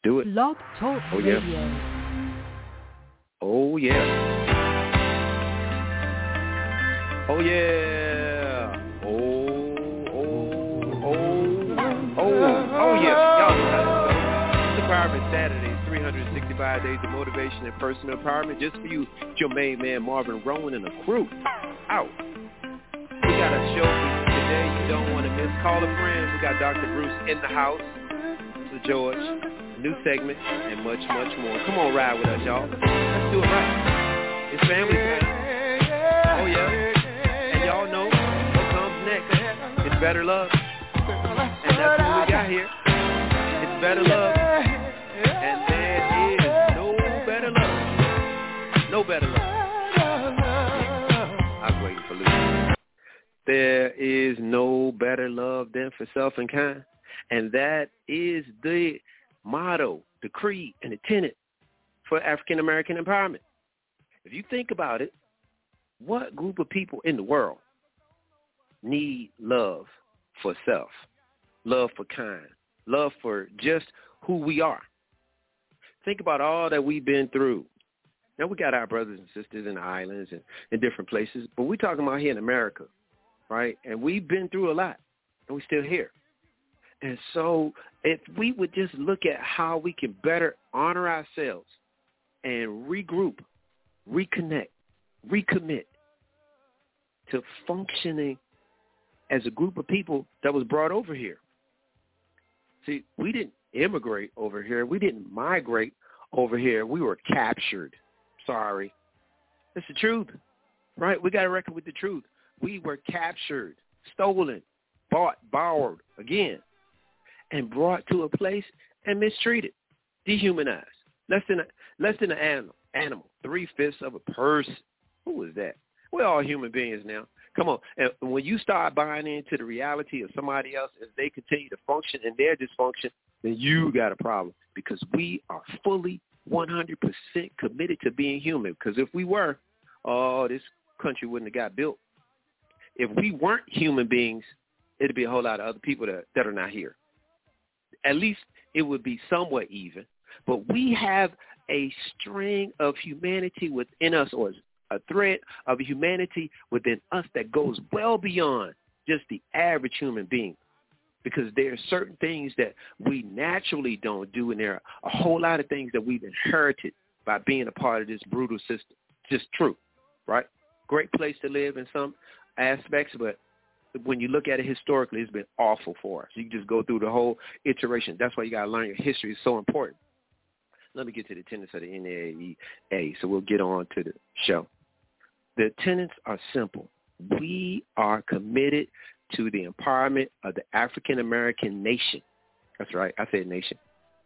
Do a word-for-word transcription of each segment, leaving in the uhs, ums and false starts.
do it. Blog Talk Oh, yeah. Radio. Oh, yeah. Oh, yeah. Oh, oh, oh, oh, oh, yeah. Y'all know how this goes. It's Empowerment Saturday, three hundred sixty-five days of motivation and personal empowerment just for you. It's your main man, Marvin Rowan, and the crew. Out. We got a show for you today you don't want to miss. Call a friend. We got Doctor Bruce in the house. Mister George. New segment, and much, much more. Come on, ride with us, y'all. Let's do it right. It's family time. Oh, yeah. And y'all know what comes next. It's better love. And that's what we got here. It's better love. And there is no better love. No better love. I was waiting for Lucy. There is no better love than for self and kind. And that is the motto, the creed, and the tenet for African American empowerment. If you think about it, what group of people in the world need love for self, love for kind, love for just who we are? Think about all that we've been through. Now, we got our brothers and sisters in the islands and in different places, but we're talking about here in America, right? And we've been through a lot, and we're still here. And so if we would just look at how we can better honor ourselves and regroup, reconnect, recommit to functioning as a group of people that was brought over here. See, we didn't immigrate over here. We didn't migrate over here. We were captured. Sorry. That's the truth, right? We got to reckon with the truth. We were captured, stolen, bought, borrowed again, and brought to a place and mistreated, dehumanized, less than a, less than an animal, animal, three-fifths of a person. Who is that? We're all human beings now. Come on. And when you start buying into the reality of somebody else as they continue to function in their dysfunction, then you got a problem, because we are fully one hundred percent committed to being human. Because if we were, oh, this country wouldn't have got built. If we weren't human beings, it'd be a whole lot of other people that, that are not here. At least it would be somewhat even. But we have a string of humanity within us, or a thread of humanity within us that goes well beyond just the average human being, because there are certain things that we naturally don't do, and there are a whole lot of things that we've inherited by being a part of this brutal system. Just true, right? Great place to live in some aspects, but when you look at it historically, it's been awful for us. You can just go through the whole iteration. That's why you got to learn your history. It's so important. Let me get to the tenets of the N A E A, so we'll get on to the show. The tenets are simple. We are committed to the empowerment of the African-American nation. That's right. I said nation.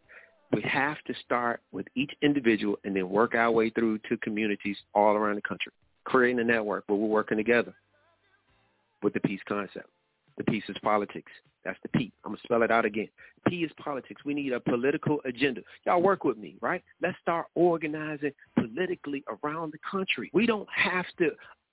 We have to start with each individual and then work our way through to communities all around the country, creating a network where we're working together with the peace concept. The peace is politics. That's the P. I'm going to spell it out again. P is politics. We need a political agenda. Y'all work with me, right? Let's start organizing politically around the country. We don't have to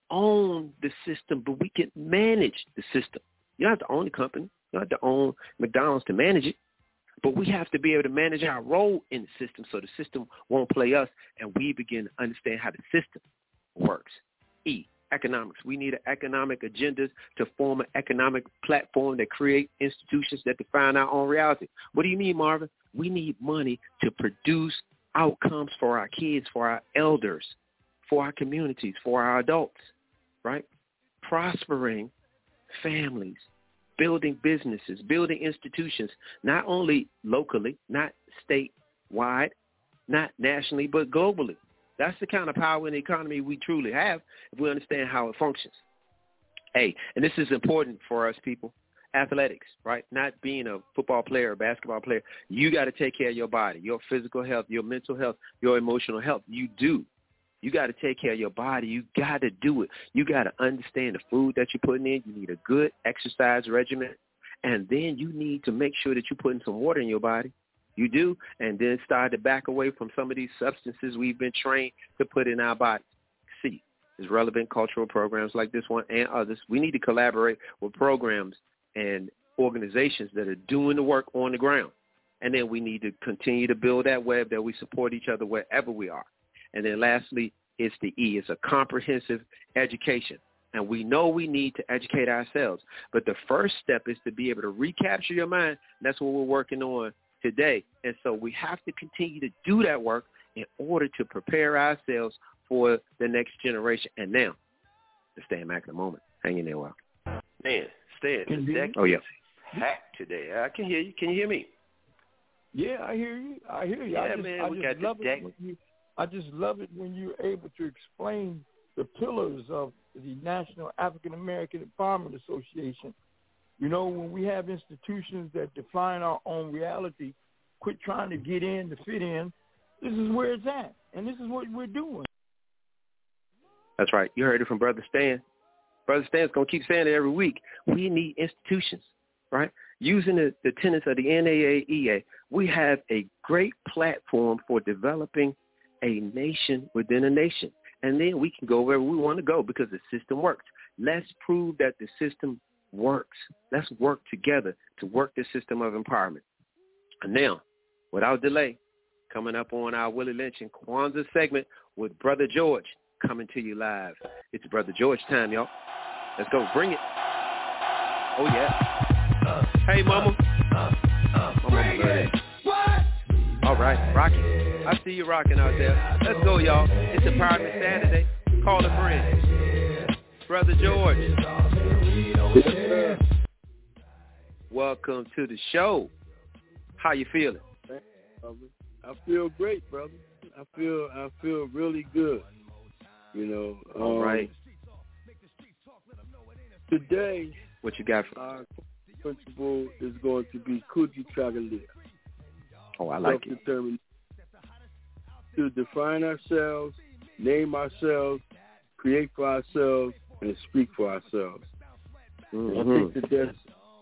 own the system, but we can manage the system. You don't have to own the company. You don't have to own McDonald's to manage it. But we have to be able to manage our role in the system so the system won't play us, and we begin to understand how the system works. E, economics. We need an economic agenda to form an economic platform that create institutions that define our own reality. What do you mean, Marvin? We need money to produce outcomes for our kids, for our elders, for our communities, for our adults, right? Prospering families, building businesses, building institutions, not only locally, not statewide, not nationally, but globally. That's the kind of power in the economy we truly have if we understand how it functions. Hey, and this is important for us people, athletics, right? Not being a football player or basketball player. You got to take care of your body, your physical health, your mental health, your emotional health. You do. You got to take care of your body. You got to do it. You got to understand the food that you're putting in. You need a good exercise regimen. And then you need to make sure that you're putting some water in your body. You do. And then start to back away from some of these substances we've been trained to put in our bodies. C is relevant cultural programs like this one and others. We need to collaborate with programs and organizations that are doing the work on the ground. And then we need to continue to build that web that we support each other wherever we are. And then lastly, it's the E. It's a comprehensive education. And we know we need to educate ourselves. But the first step is to be able to recapture your mind. That's what we're working on today. And so we have to continue to do that work in order to prepare ourselves for the next generation. And now, to stay back in a moment. Hang in there a while. Man, Stan, the deck oh, yeah. is packed today. I can hear you. Can you hear me? Yeah, I hear you. I hear you. Yeah, I just, man, I we just got love this it deck. when you, I just love it when you're able to explain the pillars of the National African American Empowerment Association. You know, when we have institutions that define our own reality, quit trying to get in to fit in. This is where it's at, and this is what we're doing. That's right. You heard it from Brother Stan. Brother Stan's going to keep saying it every week. We need institutions, right? Using the, the tenets of the N double A E A, we have a great platform for developing a nation within a nation. And then we can go wherever we want to go because the system works. Let's prove that the system works. Let's work together to work the system of empowerment. And now, without delay, coming up on our Willie Lynch and Kwanzaa segment with Brother George coming to you live. It's Brother George time, y'all. Let's go. Bring it. Oh, yeah. Uh, hey, mama. Uh, uh, uh, my mama love it. All right. Rock it. I see you rocking out there. Let's go, y'all. It's Empowerment Saturday. Call a friend. Brother George. Welcome to the show. How you feeling? I feel great, brother. I feel I feel really good. You know. Um, All right. Today, what you got for our principle is going to be Kuji Chagalia. Oh, I like it. To define ourselves, name ourselves, create for ourselves, and speak for ourselves. Mm-hmm. I think that that's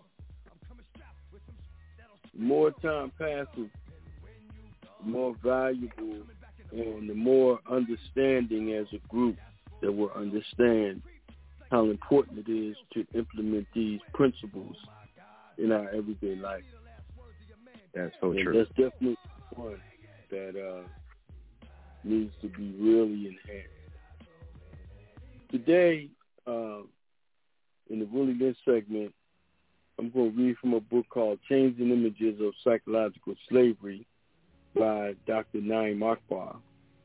more time passes, more valuable, and the more understanding as a group that will understand how important it is to implement these principles in our everyday life. That's so and true. That's definitely one that uh, needs to be really enhanced. Today, uh, in the Willie Lynch segment, I'm going to read from a book called Changing Images of Psychological Slavery by Doctor Naim Akbar.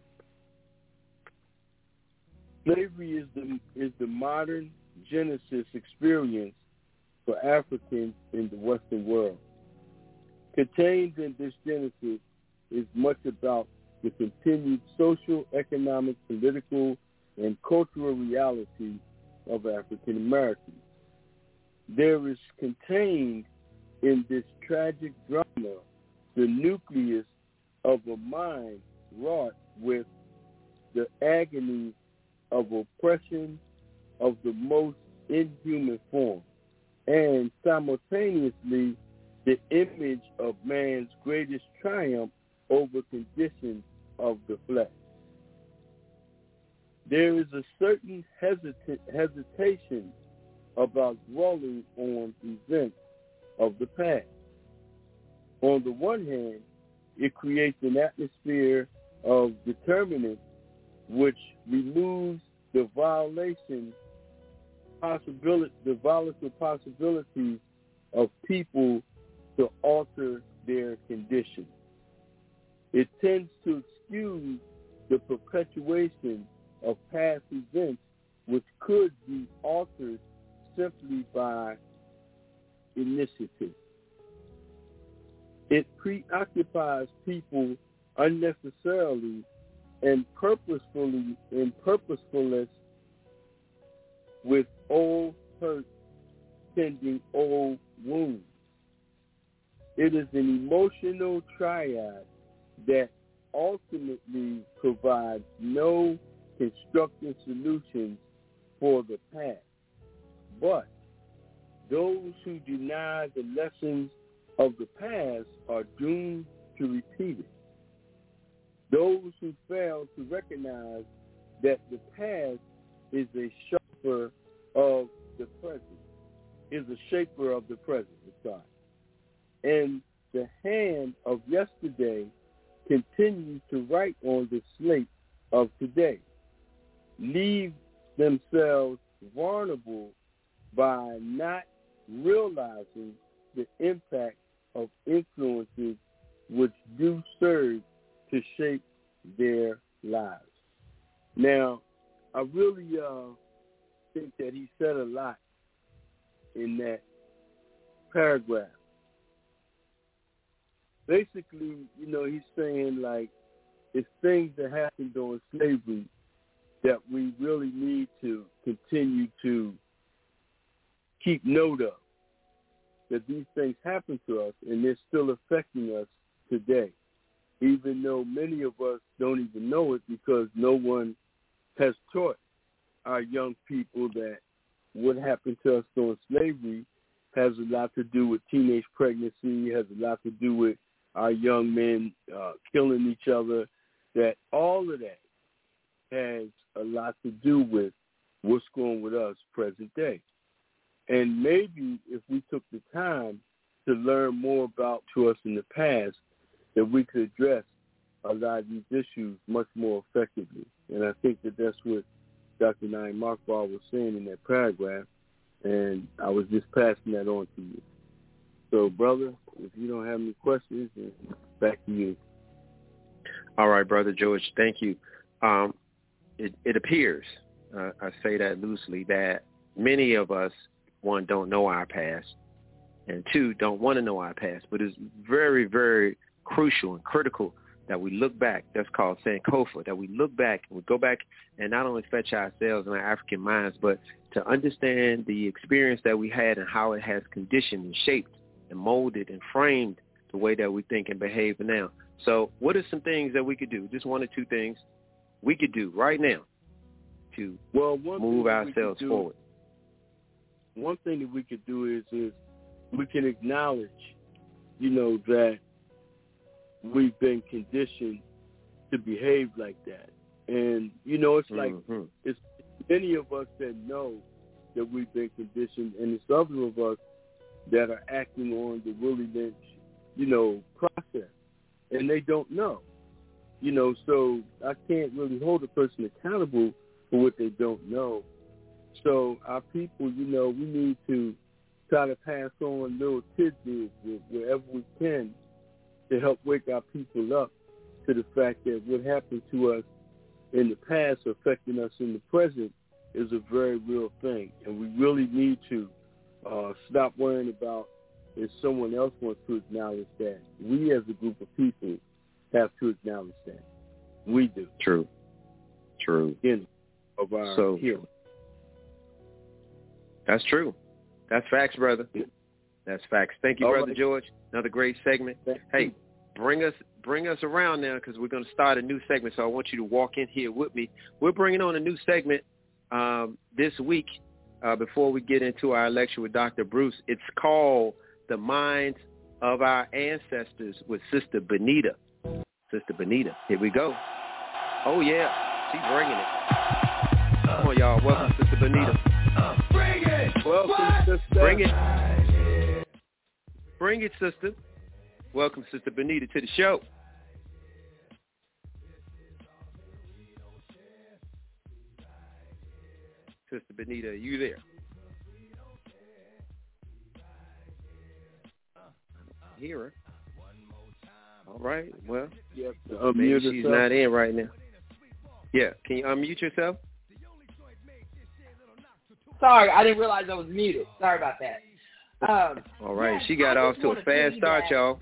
Slavery is the is the modern Genesis experience for Africans in the Western world. Contained in this Genesis is much about the continued social, economic, political, and cultural reality of African Americans. There is contained in this tragic drama the nucleus of a mind wrought with the agony of oppression of the most inhuman form, and simultaneously the image of man's greatest triumph over conditions of the flesh. There is a certain hesitant, hesitation about dwelling on events of the past. On the one hand, it creates an atmosphere of determinants which removes the violation possibility, the volatile possibilities of people to alter their condition. It tends to excuse the perpetuation of past events which could be altered simply by initiative. It preoccupies people unnecessarily and purposefully and purposefulness with old hurt tending old wounds. It is an emotional triad that ultimately provides no constructive solutions for the past. But those who deny the lessons of the past are doomed to repeat it. Those who fail to recognize that the past is a shaper of the present, is a shaper of the present, sorry, and the hand of yesterday continues to write on the slate of today, leave themselves vulnerable by not realizing the impact of influences which do serve to shape their lives. Now, I really uh, think that he said a lot in that paragraph. Basically, you know, he's saying, like, it's things that happened during slavery that we really need to continue to keep note of, that these things happen to us and they're still affecting us today, even though many of us don't even know it because no one has taught our young people that what happened to us during slavery has a lot to do with teenage pregnancy, has a lot to do with our young men uh, killing each other, that all of that has a lot to do with what's going with us present day. And maybe if we took the time to learn more about to us in the past, that we could address a lot of these issues much more effectively. And I think that that's what Doctor Naeem Akbar was saying in that paragraph, and I was just passing that on to you. So, brother, if you don't have any questions, then back to you. All right, Brother George, thank you. Um, it, it appears, uh, I say that loosely, that many of us, one, don't know our past, and two, don't want to know our past. But it's very, very crucial and critical that we look back. That's called Sankofa, that we look back and we go back and not only fetch ourselves in our African minds, but to understand the experience that we had and how it has conditioned and shaped and molded and framed the way that we think and behave now. So what are some things that we could do? Just one or two things we could do right now to well, one move thing ourselves do, forward? One thing that we could do is, is we can acknowledge, you know, that we've been conditioned to behave like that. And, you know, it's like mm-hmm. it's many of us that know that we've been conditioned, and it's other of us that are acting on the Willie Lynch, you know, process, and they don't know. You know, so I can't really hold a person accountable for what they don't know. So our people, you know, we need to try to pass on little tidbits wherever we can to help wake our people up to the fact that what happened to us in the past affecting us in the present is a very real thing. And we really need to uh, stop worrying about if someone else wants to acknowledge that. We as a group of people have to acknowledge that. We do. True. True. In of our so, healing. That's true. That's facts, brother. That's facts. Thank you, All Brother right. George. Another great segment. Thank hey, you. bring us bring us around now because we're going to start a new segment. So I want you to walk in here with me. We're bringing on a new segment um, this week uh, before we get into our lecture with Doctor Bruce. It's called The Minds of Our Ancestors with Sister Benita. Sister Benita. Here we go. Oh, yeah. She's bringing it. Come on, y'all. Welcome, Sister Benita. Bring it. Welcome, sister. Bring it. Bring it, sister. Welcome, Sister Benita, to the show. Sister Benita, are you there? I hear her. All right. Well, Yes, maybe she's not in right now. Yeah. Can you unmute yourself? Sorry, I didn't realize I was muted. Sorry about that. Um, All right. yes, she got I off to a fast start, y'all.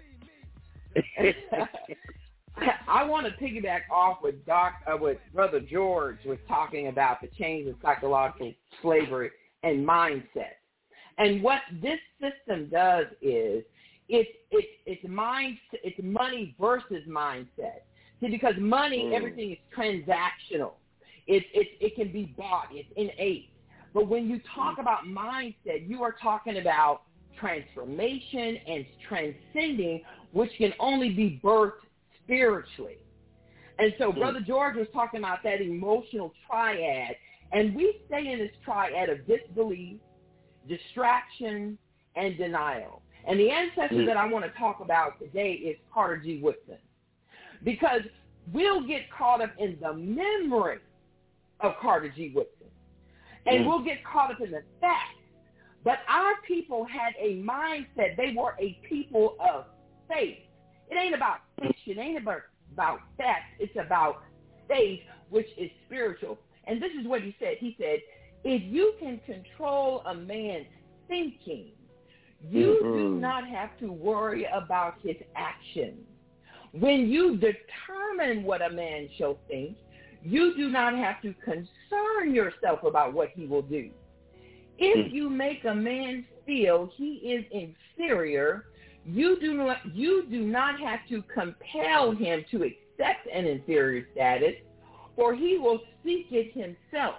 I want to piggyback off with Doc, uh, with Brother George was talking about the change in psychological slavery and mindset. And what this system does is it's it's it's mind it's money versus mindset. See, because money, mm. everything is transactional. It it it can be bought. It's innate. But when you talk about mindset, you are talking about transformation and transcending, which can only be birthed spiritually. And so Brother George was talking about that emotional triad, and we stay in this triad of disbelief, distraction, and denial. And the ancestor Mm. that I want to talk about today is Carter G. Woodson. Because we'll get caught up in the memory of Carter G. Woodson. And Mm. we'll get caught up in the facts. But our people had a mindset. They were a people of faith. It ain't about fiction. It ain't about, about facts. It's about faith, which is spiritual. And this is what he said. He said, if you can control a man's thinking, you mm-hmm. do not have to worry about his actions. When you determine what a man shall think, you do not have to concern yourself about what he will do. If mm. you make a man feel he is inferior, you do not you do not have to compel him to accept an inferior status, for he will seek it himself.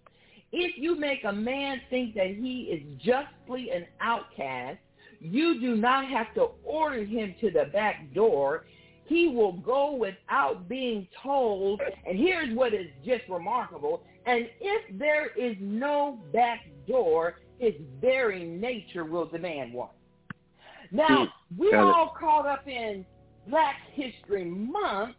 If you make a man think that he is justly an outcast, you do not have to order him to the back door. He will go without being told. And here's what is just remarkable. And if there is no back door, his very nature will demand one. Now, we're all caught up in Black History Month,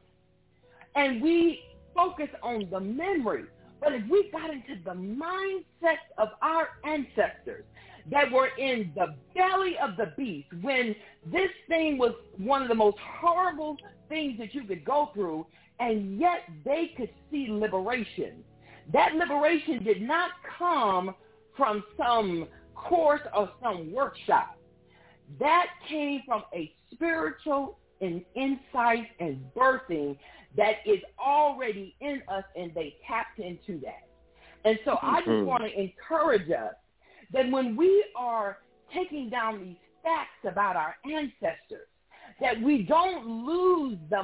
and we focus on the memory. But if we got into the mindset of our ancestors that were in the belly of the beast, when this thing was one of the most horrible things that you could go through, and yet they could see liberation. That liberation did not come from some course or some workshop. That came from a spiritual and insight and birthing that is already in us, and they tapped into that. And so mm-hmm. I just want to encourage us that when we are taking down these facts about our ancestors, that we don't lose the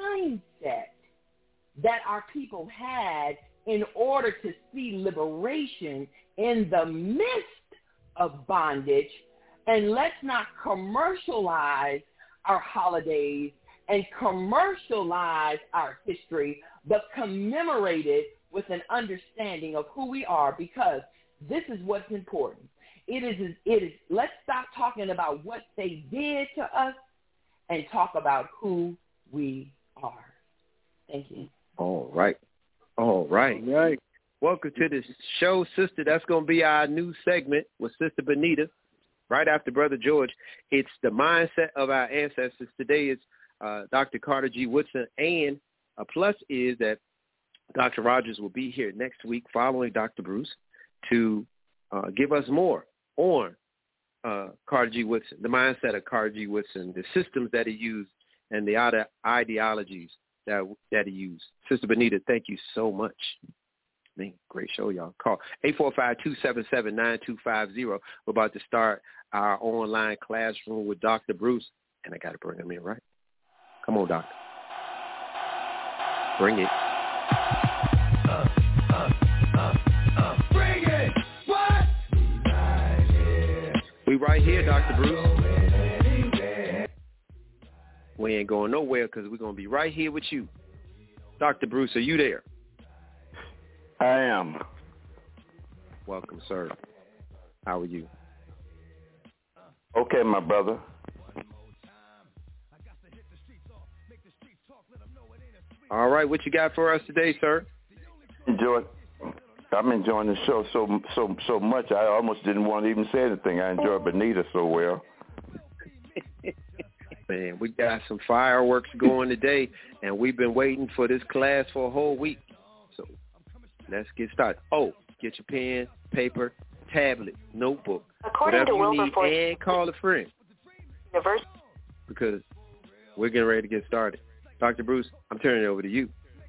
mindset that our people had in order to see liberation in the midst of bondage. And let's not commercialize our holidays and commercialize our history, but commemorate it with an understanding of who we are, because this is what's important. It is, it is, let's stop talking about what they did to us and talk about who we are. Thank you. All right. All right. All right. Welcome to the show, sister. That's going to be our new segment with Sister Benita, right after Brother George. It's the mindset of our ancestors. Today is uh, Doctor Carter G. Woodson, and a plus is that Doctor Rogers will be here next week following Doctor Bruce to uh, give us more on uh, Carter G. Woodson, the mindset of Carter G. Woodson, the systems that he used, and the ide- ideologies that that he used. Sister Benita, thank you so much. Man, great show, y'all. Call eight four five, two seven seven, nine two five zero. We're about to start our online classroom with Doctor Bruce, and I got to bring him in, right? Come on, Doctor. Bring it. Uh, uh, uh, uh, bring it. What? Right here. We right here, Doctor Bruce. We ain't going nowhere because we're going to be right here with you. Doctor Bruce, are you there? I am. Welcome, sir. How are you? Okay, my brother. All right, what you got for us today, sir? Enjoy. I'm enjoying the show so so so much. I almost didn't want to even say anything. I enjoy Benita so well. Man, we got some fireworks going today, and we've been waiting for this class for a whole week. So let's get started. Oh, get your pen, paper, tablet, notebook, According whatever to you need, Wilberforce, and call a friend. Universe. Because we're getting ready to get started. Doctor Bruce, I'm turning it over to you.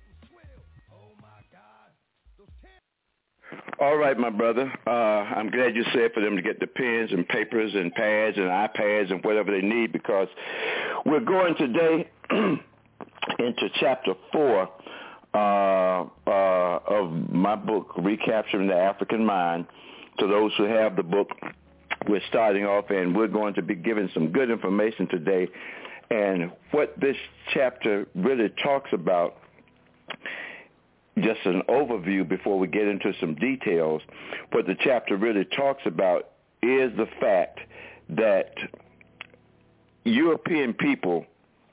All right, my brother. Uh, I'm glad you said for them to get the pens and papers and pads and iPads and whatever they need, because we're going today into chapter four uh, uh, of my book, Recapturing the African Mind. To those who have the book, we're starting off, and we're going to be giving some good information today. And what this chapter really talks about, just an overview before we get into some details, what the chapter really talks about is the fact that European people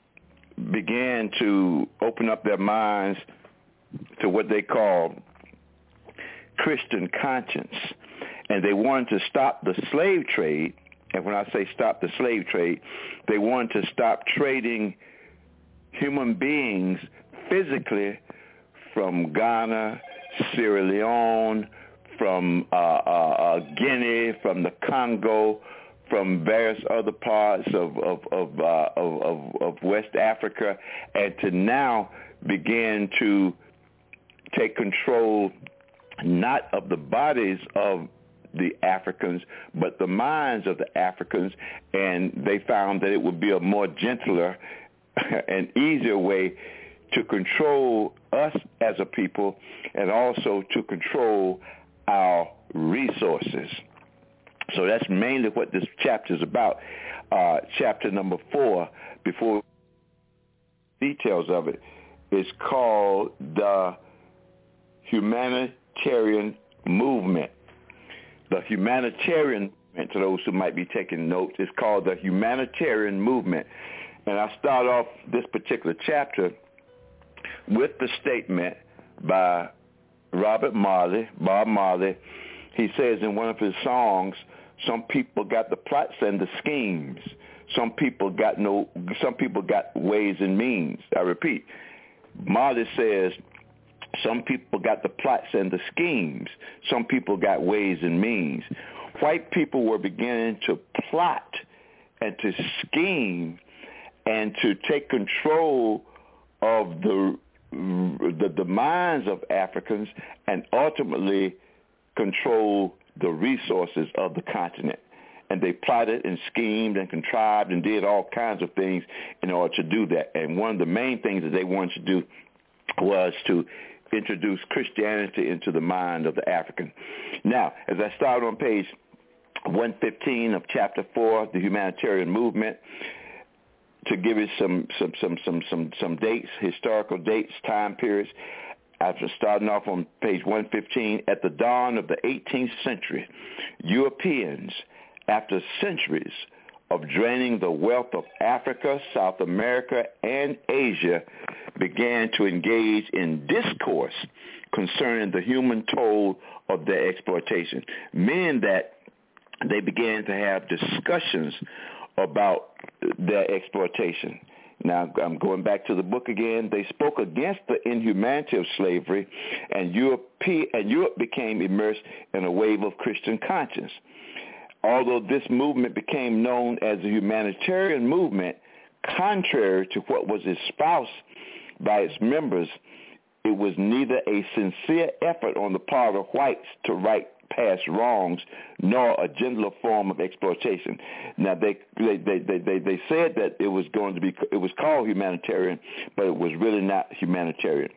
began to open up their minds to what they call Christian conscience, and they wanted to stop the slave trade. And when I say stop the slave trade, they wanted to stop trading human beings physically from Ghana, Sierra Leone, from uh, uh, uh, Guinea, from the Congo, from various other parts of of of, uh, of of of West Africa, and to now begin to take control not of the bodies of the Africans, but the minds of the Africans, and they found that it would be a more gentler and easier way to control us as a people, and also to control our resources. So that's mainly what this chapter is about. Uh, chapter number four, before details of it, is called the Humanitarian Movement. The Humanitarian Movement, to those who might be taking notes, is called the Humanitarian Movement. And I start off this particular chapter with the statement by Robert Marley, Bob Marley. He says in one of his songs, some people got the plots and the schemes. Some people got no. Some people got ways and means. I repeat, Marley says, some people got the plots and the schemes. Some people got ways and means. White people were beginning to plot and to scheme and to take control of the the, the minds of Africans and ultimately control the resources of the continent. And they plotted and schemed and contrived and did all kinds of things in order to do that. And one of the main things that they wanted to do was to introduce Christianity into the mind of the African. Now, as I start on page one fifteen of chapter four, the Humanitarian Movement, to give you some some some some some, some dates, historical dates, time periods, after starting off on page one fifteen, at the dawn of the eighteenth century, Europeans, after centuries of draining the wealth of Africa, South America, and Asia, began to engage in discourse concerning the human toll of their exploitation, meaning that they began to have discussions about their exploitation. Now, I'm going back to the book again. They spoke against the inhumanity of slavery, and Europe, and Europe became immersed in a wave of Christian conscience. Although this movement became known as the humanitarian movement, contrary to what was espoused by its members, it was neither a sincere effort on the part of whites to right past wrongs, nor a gentler form of exploitation. Now, they they, they, they they said that it was going to be, it was called humanitarian, but it was really not humanitarian.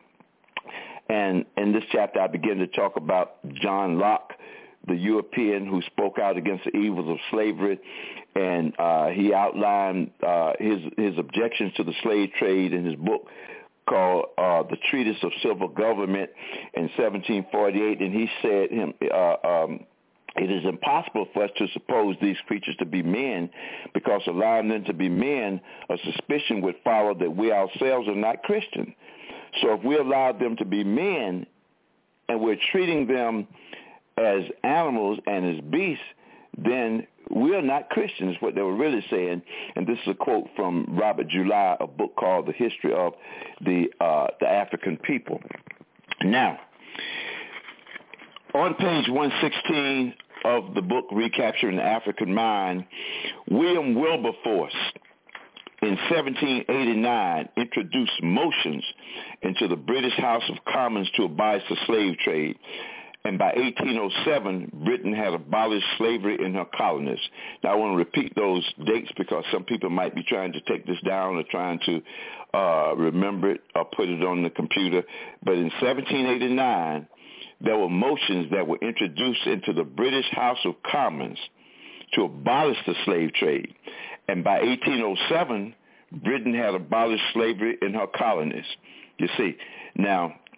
And in this chapter, I begin to talk about John Locke, the European who spoke out against the evils of slavery, and uh, he outlined uh, his his objections to the slave trade in his book called uh, The Treatise of Civil Government in seventeen forty-eight, and he said him, uh, um, it is impossible for us to suppose these creatures to be men, because allowing them to be men, a suspicion would follow that we ourselves are not Christian. So if we allow them to be men and we're treating them as animals and as beasts, then we are not Christians, what they were really saying. And this is a quote from Robert July, a book called The History of the uh, the African People. Now, on page one sixteen of the book Recapturing the African Mind, William Wilberforce in seventeen eighty-nine introduced motions into the British House of Commons to abolish the slave trade. And by eighteen oh seven, Britain had abolished slavery in her colonies. Now, I want to repeat those dates because some people might be trying to take this down or trying to uh, remember it or put it on the computer. But in seventeen eighty-nine, there were motions that were introduced into the British House of Commons to abolish the slave trade. And by eighteen oh seven, Britain had abolished slavery in her colonies. You see, now,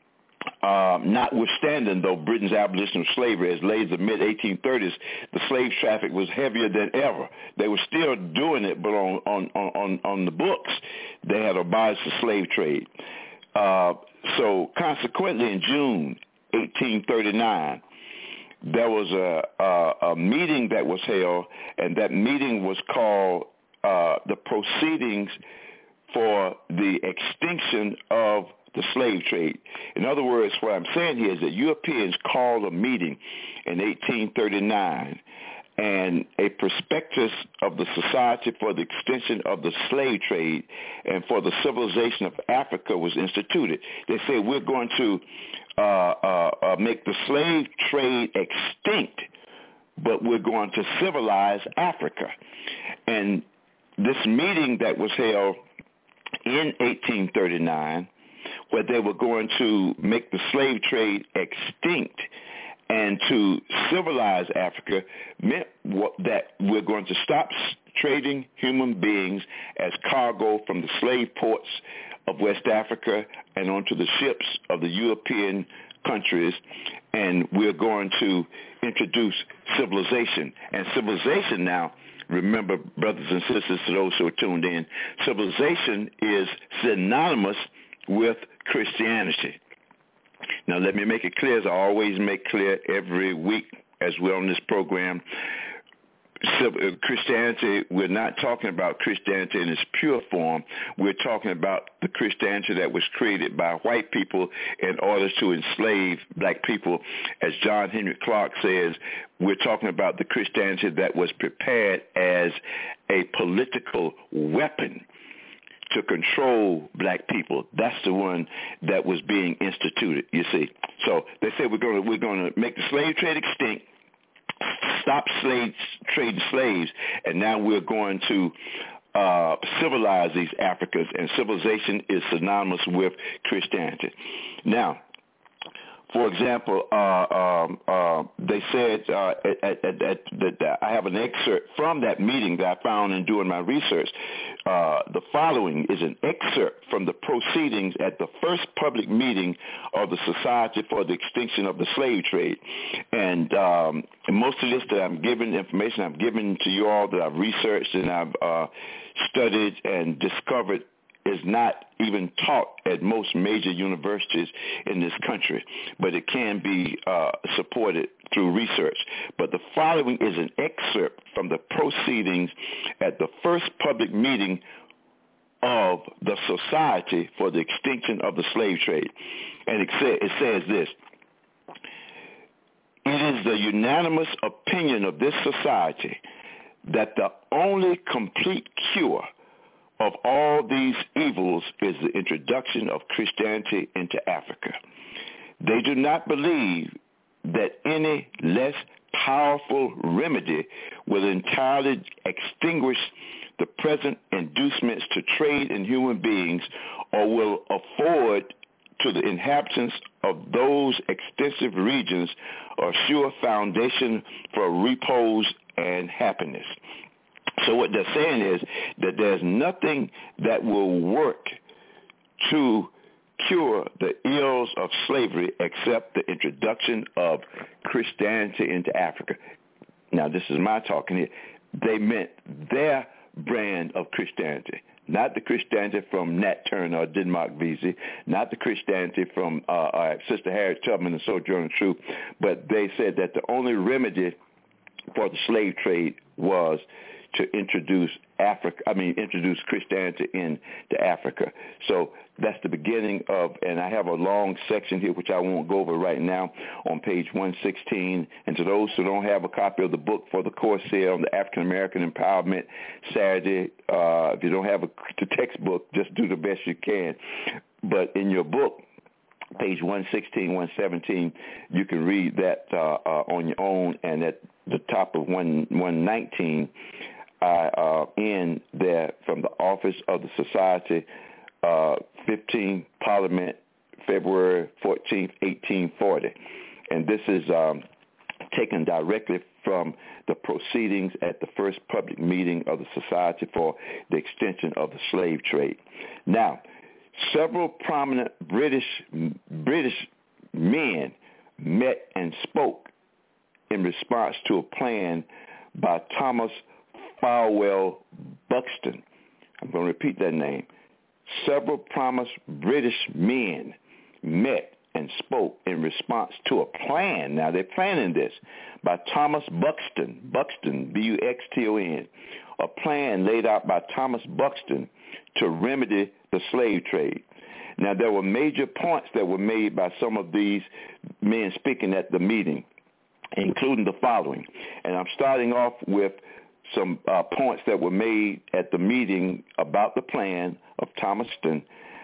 Uh, notwithstanding, though, Britain's abolition of slavery as late as the mid eighteen thirties, the slave traffic was heavier than ever. They were still doing it, but on on, on, on the books, they had abolished the slave trade. Uh, so consequently, in June eighteen thirty-nine, there was a, a, a meeting that was held, and that meeting was called uh, the Proceedings for the Extinction of the Slave Trade. In other words, what I'm saying here is that Europeans called a meeting in eighteen thirty-nine, and a prospectus of the Society for the Extension of the Slave Trade and for the Civilization of Africa was instituted. They said, we're going to uh, uh, uh, make the slave trade extinct, but we're going to civilize Africa. And this meeting that was held in eighteen thirty-nine, where they were going to make the slave trade extinct and to civilize Africa, meant what, that we're going to stop trading human beings as cargo from the slave ports of West Africa and onto the ships of the European countries, and we're going to introduce civilization. And civilization now, remember, brothers and sisters, to those who are tuned in, civilization is synonymous with Christianity. Now, let me make it clear, as I always make clear every week as we're on this program, Christianity, we're not talking about Christianity in its pure form. We're talking about the Christianity that was created by white people in order to enslave black people. As John Henry Clark says, we're talking about the Christianity that was prepared as a political weapon to control black people. That's the one that was being instituted, you see. So they said we're going to we're going to make the slave trade extinct, stop slaves trading slaves, and now we're going to uh, civilize these Africans, and civilization is synonymous with Christianity. Now, for example, uh, um, uh, they said uh, at, at, at, that I have an excerpt from that meeting that I found in doing my research. Uh, the following is an excerpt from the proceedings at the first public meeting of the Society for the Extinction of the Slave Trade. And, um, and most of this that I'm giving, information I'm giving to you all that I've researched and I've uh, studied and discovered is not even taught at most major universities in this country, but it can be uh, supported through research. But the following is an excerpt from the proceedings at the first public meeting of the Society for the Extinction of the Slave Trade. And it, say, it says this: it is the unanimous opinion of this society that the only complete cure of all these evils is the introduction of Christianity into Africa. They do not believe that any less powerful remedy will entirely extinguish the present inducements to trade in human beings or will afford to the inhabitants of those extensive regions a sure foundation for repose and happiness. So what they're saying is that there's nothing that will work to cure the ills of slavery except the introduction of Christianity into Africa. Now, this is my talking here. They meant their brand of Christianity, not the Christianity from Nat Turner or Denmark Vesey, not the Christianity from uh, uh, Sister Harriet Tubman and Sojourner Truth, but they said that the only remedy for the slave trade was to introduce Africa, I mean, introduce Christianity into Africa. So that's the beginning of, and I have a long section here, which I won't go over right now, on page one sixteen. And to those who don't have a copy of the book for the course here on the African American Empowerment Saturday, uh, if you don't have a, the textbook, just do the best you can. But in your book, page one sixteen, one seventeen, you can read that uh, uh, on your own, and at the top of one nineteen, I uh, in there from the Office of the Society, uh, fifteen Parliament, February fourteenth, eighteen forty. And this is um, taken directly from the proceedings at the first public meeting of the Society for the Extension of the Slave Trade. Now, several prominent British British men met and spoke in response to a plan by Thomas Falwell Buxton. I'm going to repeat that name. Several prominent British men met and spoke in response to a plan. Now, they're planning this by Thomas Buxton, Buxton, B U X T O N, a plan laid out by Thomas Buxton to remedy the slave trade. Now, there were major points that were made by some of these men speaking at the meeting, including the following. And I'm starting off with some uh, points that were made at the meeting about the plan of Thomas Buxton.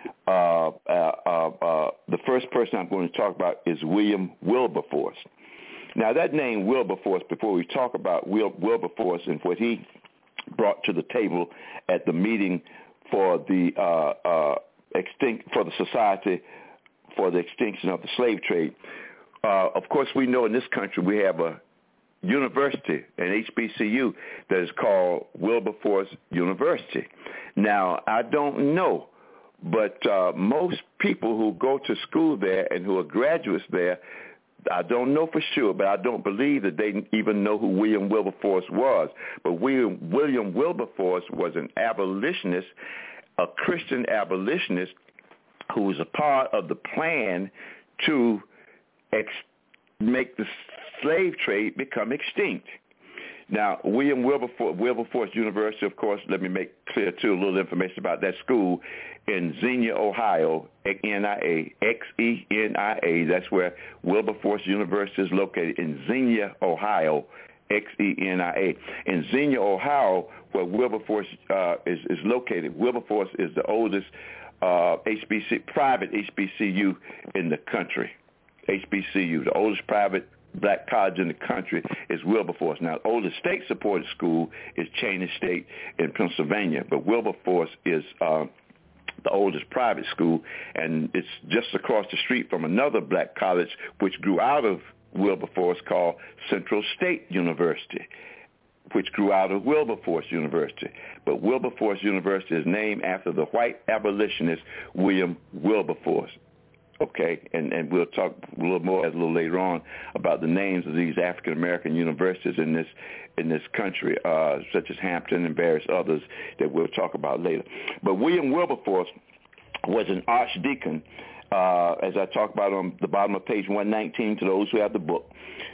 Uh, uh, uh, uh, the first person I'm going to talk about is William Wilberforce. Now, that name Wilberforce, before we talk about Wil- Wilberforce and what he brought to the table at the meeting for the uh, uh, extinct for the Society for the Extinction of the Slave Trade, uh, of course, we know in this country we have a university, an H B C U, that is called Wilberforce University. Now, I don't know, but uh, most people who go to school there and who are graduates there, I don't know for sure, but I don't believe that they even know who William Wilberforce was. But William, William Wilberforce was an abolitionist, a Christian abolitionist who was a part of the plan to ex- make the slave trade become extinct. Now, William Wilberforce, Wilberforce University, of course, let me make clear, too, a little information about that school in Xenia, Ohio, N I A, X E N I A. That's where Wilberforce University is located, in Xenia, Ohio, X E N I A. In Xenia, Ohio, where Wilberforce uh, is, is located, Wilberforce is the oldest uh, H B C, private H B C U in the country. H B C U, the oldest private black college in the country, is Wilberforce. Now, the oldest state-supported school is Cheney State in Pennsylvania, but Wilberforce is uh, the oldest private school, and it's just across the street from another black college which grew out of Wilberforce called Central State University, which grew out of Wilberforce University. But Wilberforce University is named after the white abolitionist William Wilberforce. Okay, and, and we'll talk a little more a little later on about the names of these African-American universities in this in this country, uh, such as Hampton and various others that we'll talk about later. But William Wilberforce was an archdeacon, uh, as I talk about on the bottom of page one nineteen to those who have the book.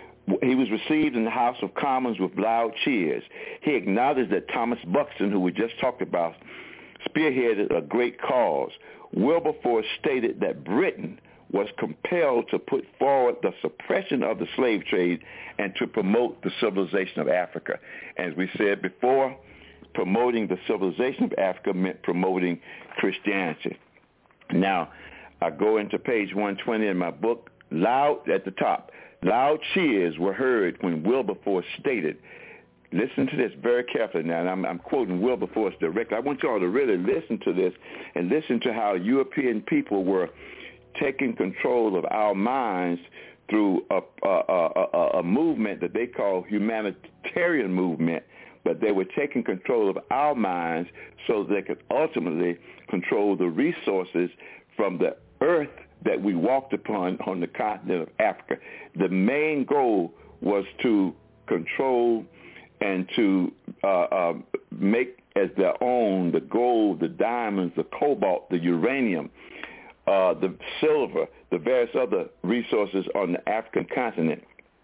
He was received in the House of Commons with loud cheers. He acknowledged that Thomas Buxton, who we just talked about, spearheaded a great cause. Wilberforce stated that Britain was compelled to put forward the suppression of the slave trade and to promote the civilization of Africa. As we said before, promoting the civilization of Africa meant promoting Christianity. Now, I go into page one twenty in my book. Loud at the top, loud cheers were heard when Wilberforce stated, listen to this very carefully now, and I'm, I'm quoting Wilberforce directly. I want you all to really listen to this and listen to how European people were taking control of our minds through a, a, a, a movement that they call humanitarian movement, but they were taking control of our minds so they could ultimately control the resources from the earth that we walked upon on the continent of Africa. The main goal was to control and to uh, uh, make as their own the gold, the diamonds, the cobalt, the uranium, uh, the silver, the various other resources on the African continent.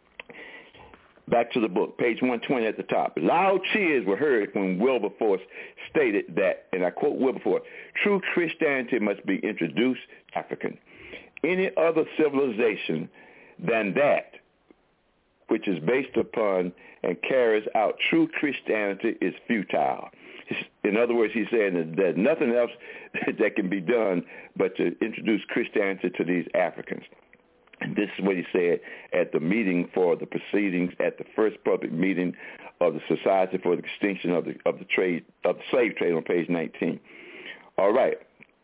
Back to the book, page one twenty at the top. Loud cheers were heard when Wilberforce stated that, and I quote Wilberforce, true Christianity must be introduced to African. Any other civilization than that which is based upon and carries out true Christianity is futile. In other words, he's saying that there's nothing else that can be done but to introduce Christianity to these Africans. And this is what he said at the meeting for the proceedings at the first public meeting of the Society for the Extinction of the of the trade of the slave trade on page nineteen. All right.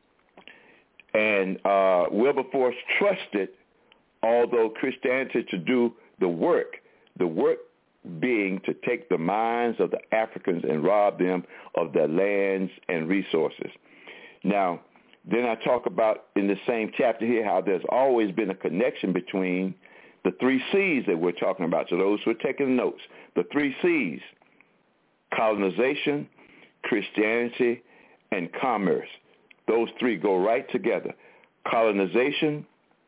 And uh, Wilberforce trusted, although Christianity to do the work, the work being to take the minds of the Africans and rob them of their lands and resources. Now, Then I talk about in the same chapter here how there's always been a connection between the three C's that we're talking about. So those who are taking notes, the three C's, colonization, Christianity, and commerce. Those three go right together. Colonization,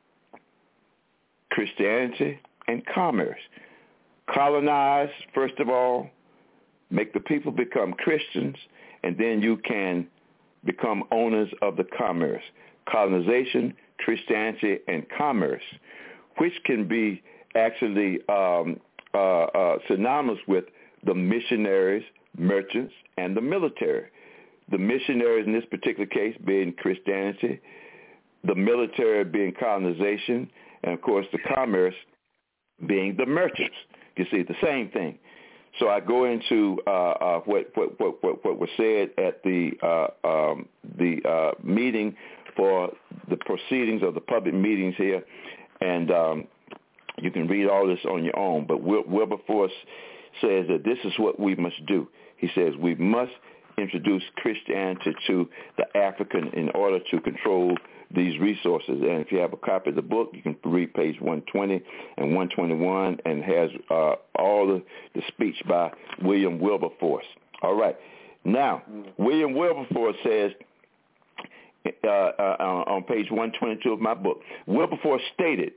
Christianity, and commerce. Colonize, first of all, make the people become Christians, and then you can become owners of the commerce. Colonization, Christianity, and commerce, which can be actually um, uh, uh, synonymous with the missionaries, merchants, and the military. The missionaries in this particular case being Christianity, the military being colonization, and of course the commerce being the merchants. You see, the same thing. So I go into uh, uh, what, what, what, what, what was said at the uh, um, the uh, meeting for the proceedings of the public meetings here, and um, you can read all this on your own. But Wil- Wilberforce says that this is what we must do. He says we must introduce Christianity to the African in order to control these resources. And if you have a copy of the book, you can read page one twenty and one twenty-one, and has uh, all the, the speech by William Wilberforce. All right. Now, William Wilberforce says uh, uh, on page one twenty-two of my book, Wilberforce stated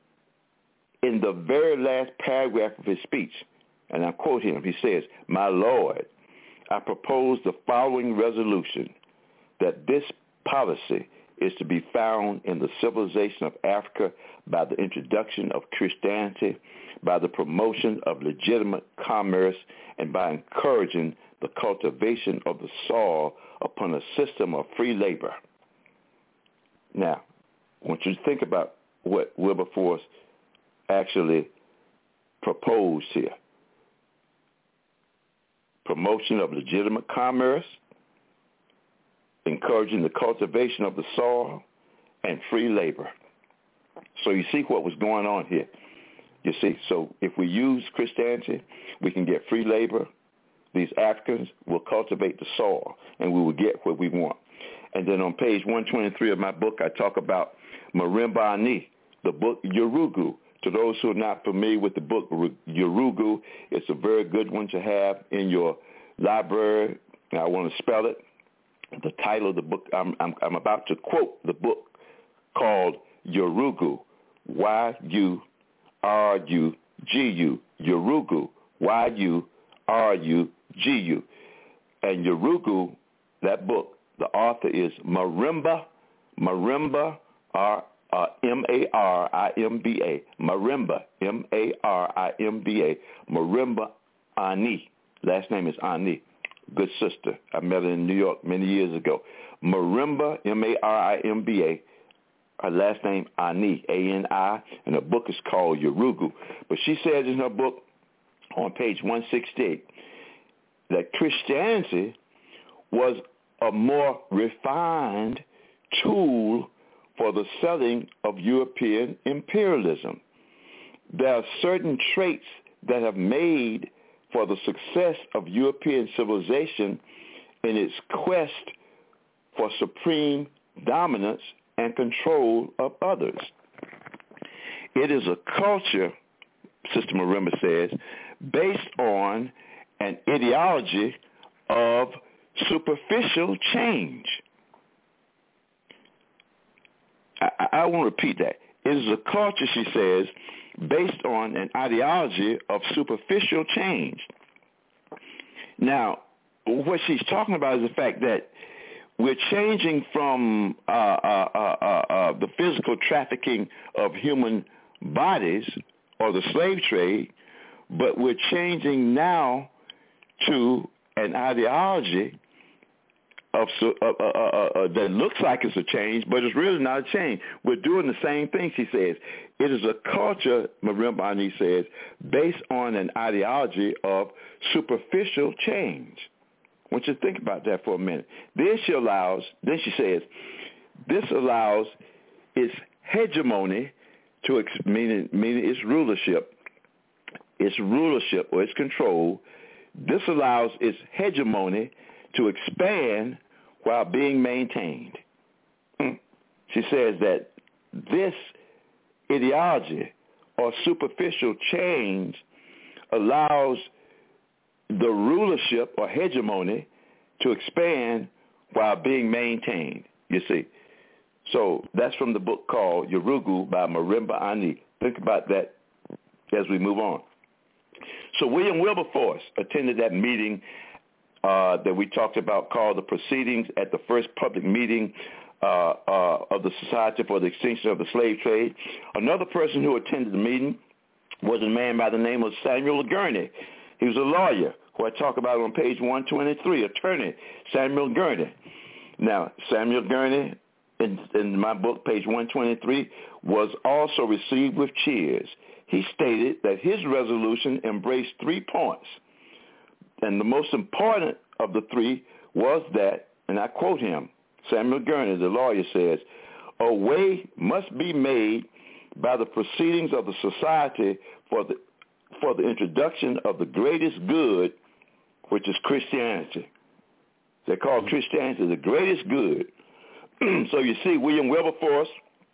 in the very last paragraph of his speech, and I quote him, he says, "My Lord, I propose the following resolution, that this policy is to be found in the civilization of Africa by the introduction of Christianity, by the promotion of legitimate commerce, and by encouraging the cultivation of the soil upon a system of free labor." Now, I want you to think about what Wilberforce actually proposed here. Promotion of legitimate commerce, encouraging the cultivation of the soil, and free labor. So you see what was going on here. You see, so if we use Christianity, we can get free labor. These Africans will cultivate the soil, and we will get what we want. And then on page one twenty-three of my book, I talk about Marimba Ani, the book Yurugu. To those who are not familiar with the book Yurugu, it's a very good one to have in your library. Now, I want to spell it. The title of the book, I'm, I'm, I'm about to quote the book called Yurugu, Y U R U G U, Yurugu, Y U R U G U. And Yurugu, that book, the author is Marimba, Marimba, R, uh, M A R I M B A, Marimba, M A R I M B A, Marimba Ani. Last name is Ani. Good sister. I met her in New York many years ago. Marimba, M A R I M B A. Her last name, Ani, A N I, and her book is called Yurugu. But she says in her book on page one sixty-eight that Christianity was a more refined tool for the selling of European imperialism. There are certain traits that have made for the success of European civilization in its quest for supreme dominance and control of others. It is a culture, Sister Marimba says, based on an ideology of superficial change. I, I want to repeat that. It is a culture, she says, based on an ideology of superficial change. Now, what she's talking about is the fact that we're changing from uh, uh, uh, uh, uh, the physical trafficking of human bodies or the slave trade, but we're changing now to an ideology of uh, uh, uh, uh, that looks like it's a change, but it's really not a change. We're doing the same thing, she says. It is a culture, Marimba Ani says, based on an ideology of superficial change. I want you to think about that for a minute. Then she allows, then she says, this allows its hegemony to, meaning, meaning its rulership, its rulership or its control. This allows its hegemony to expand while being maintained. She says that this ideology or superficial change allows the rulership or hegemony to expand while being maintained, you see. So that's from the book called Yurugu by Marimba Ani. Think about that as we move on. So William Wilberforce attended that meeting uh, that we talked about called the Proceedings at the First Public Meeting uh, uh, of the Society for the Extinction of the Slave Trade. Another person who attended the meeting was a man by the name of Samuel Gurney. He was a lawyer who I talk about on page one twenty-three, attorney Samuel Gurney. Now, Samuel Gurney, in, in my book, page one twenty-three, was also received with cheers. He stated that his resolution embraced three points, and the most important of the three was that, and I quote him, Samuel Gurney, the lawyer, says, "A way must be made by the proceedings of the society for the for the introduction of the greatest good, which is Christianity." They call Christianity the greatest good. So you see, William Wilberforce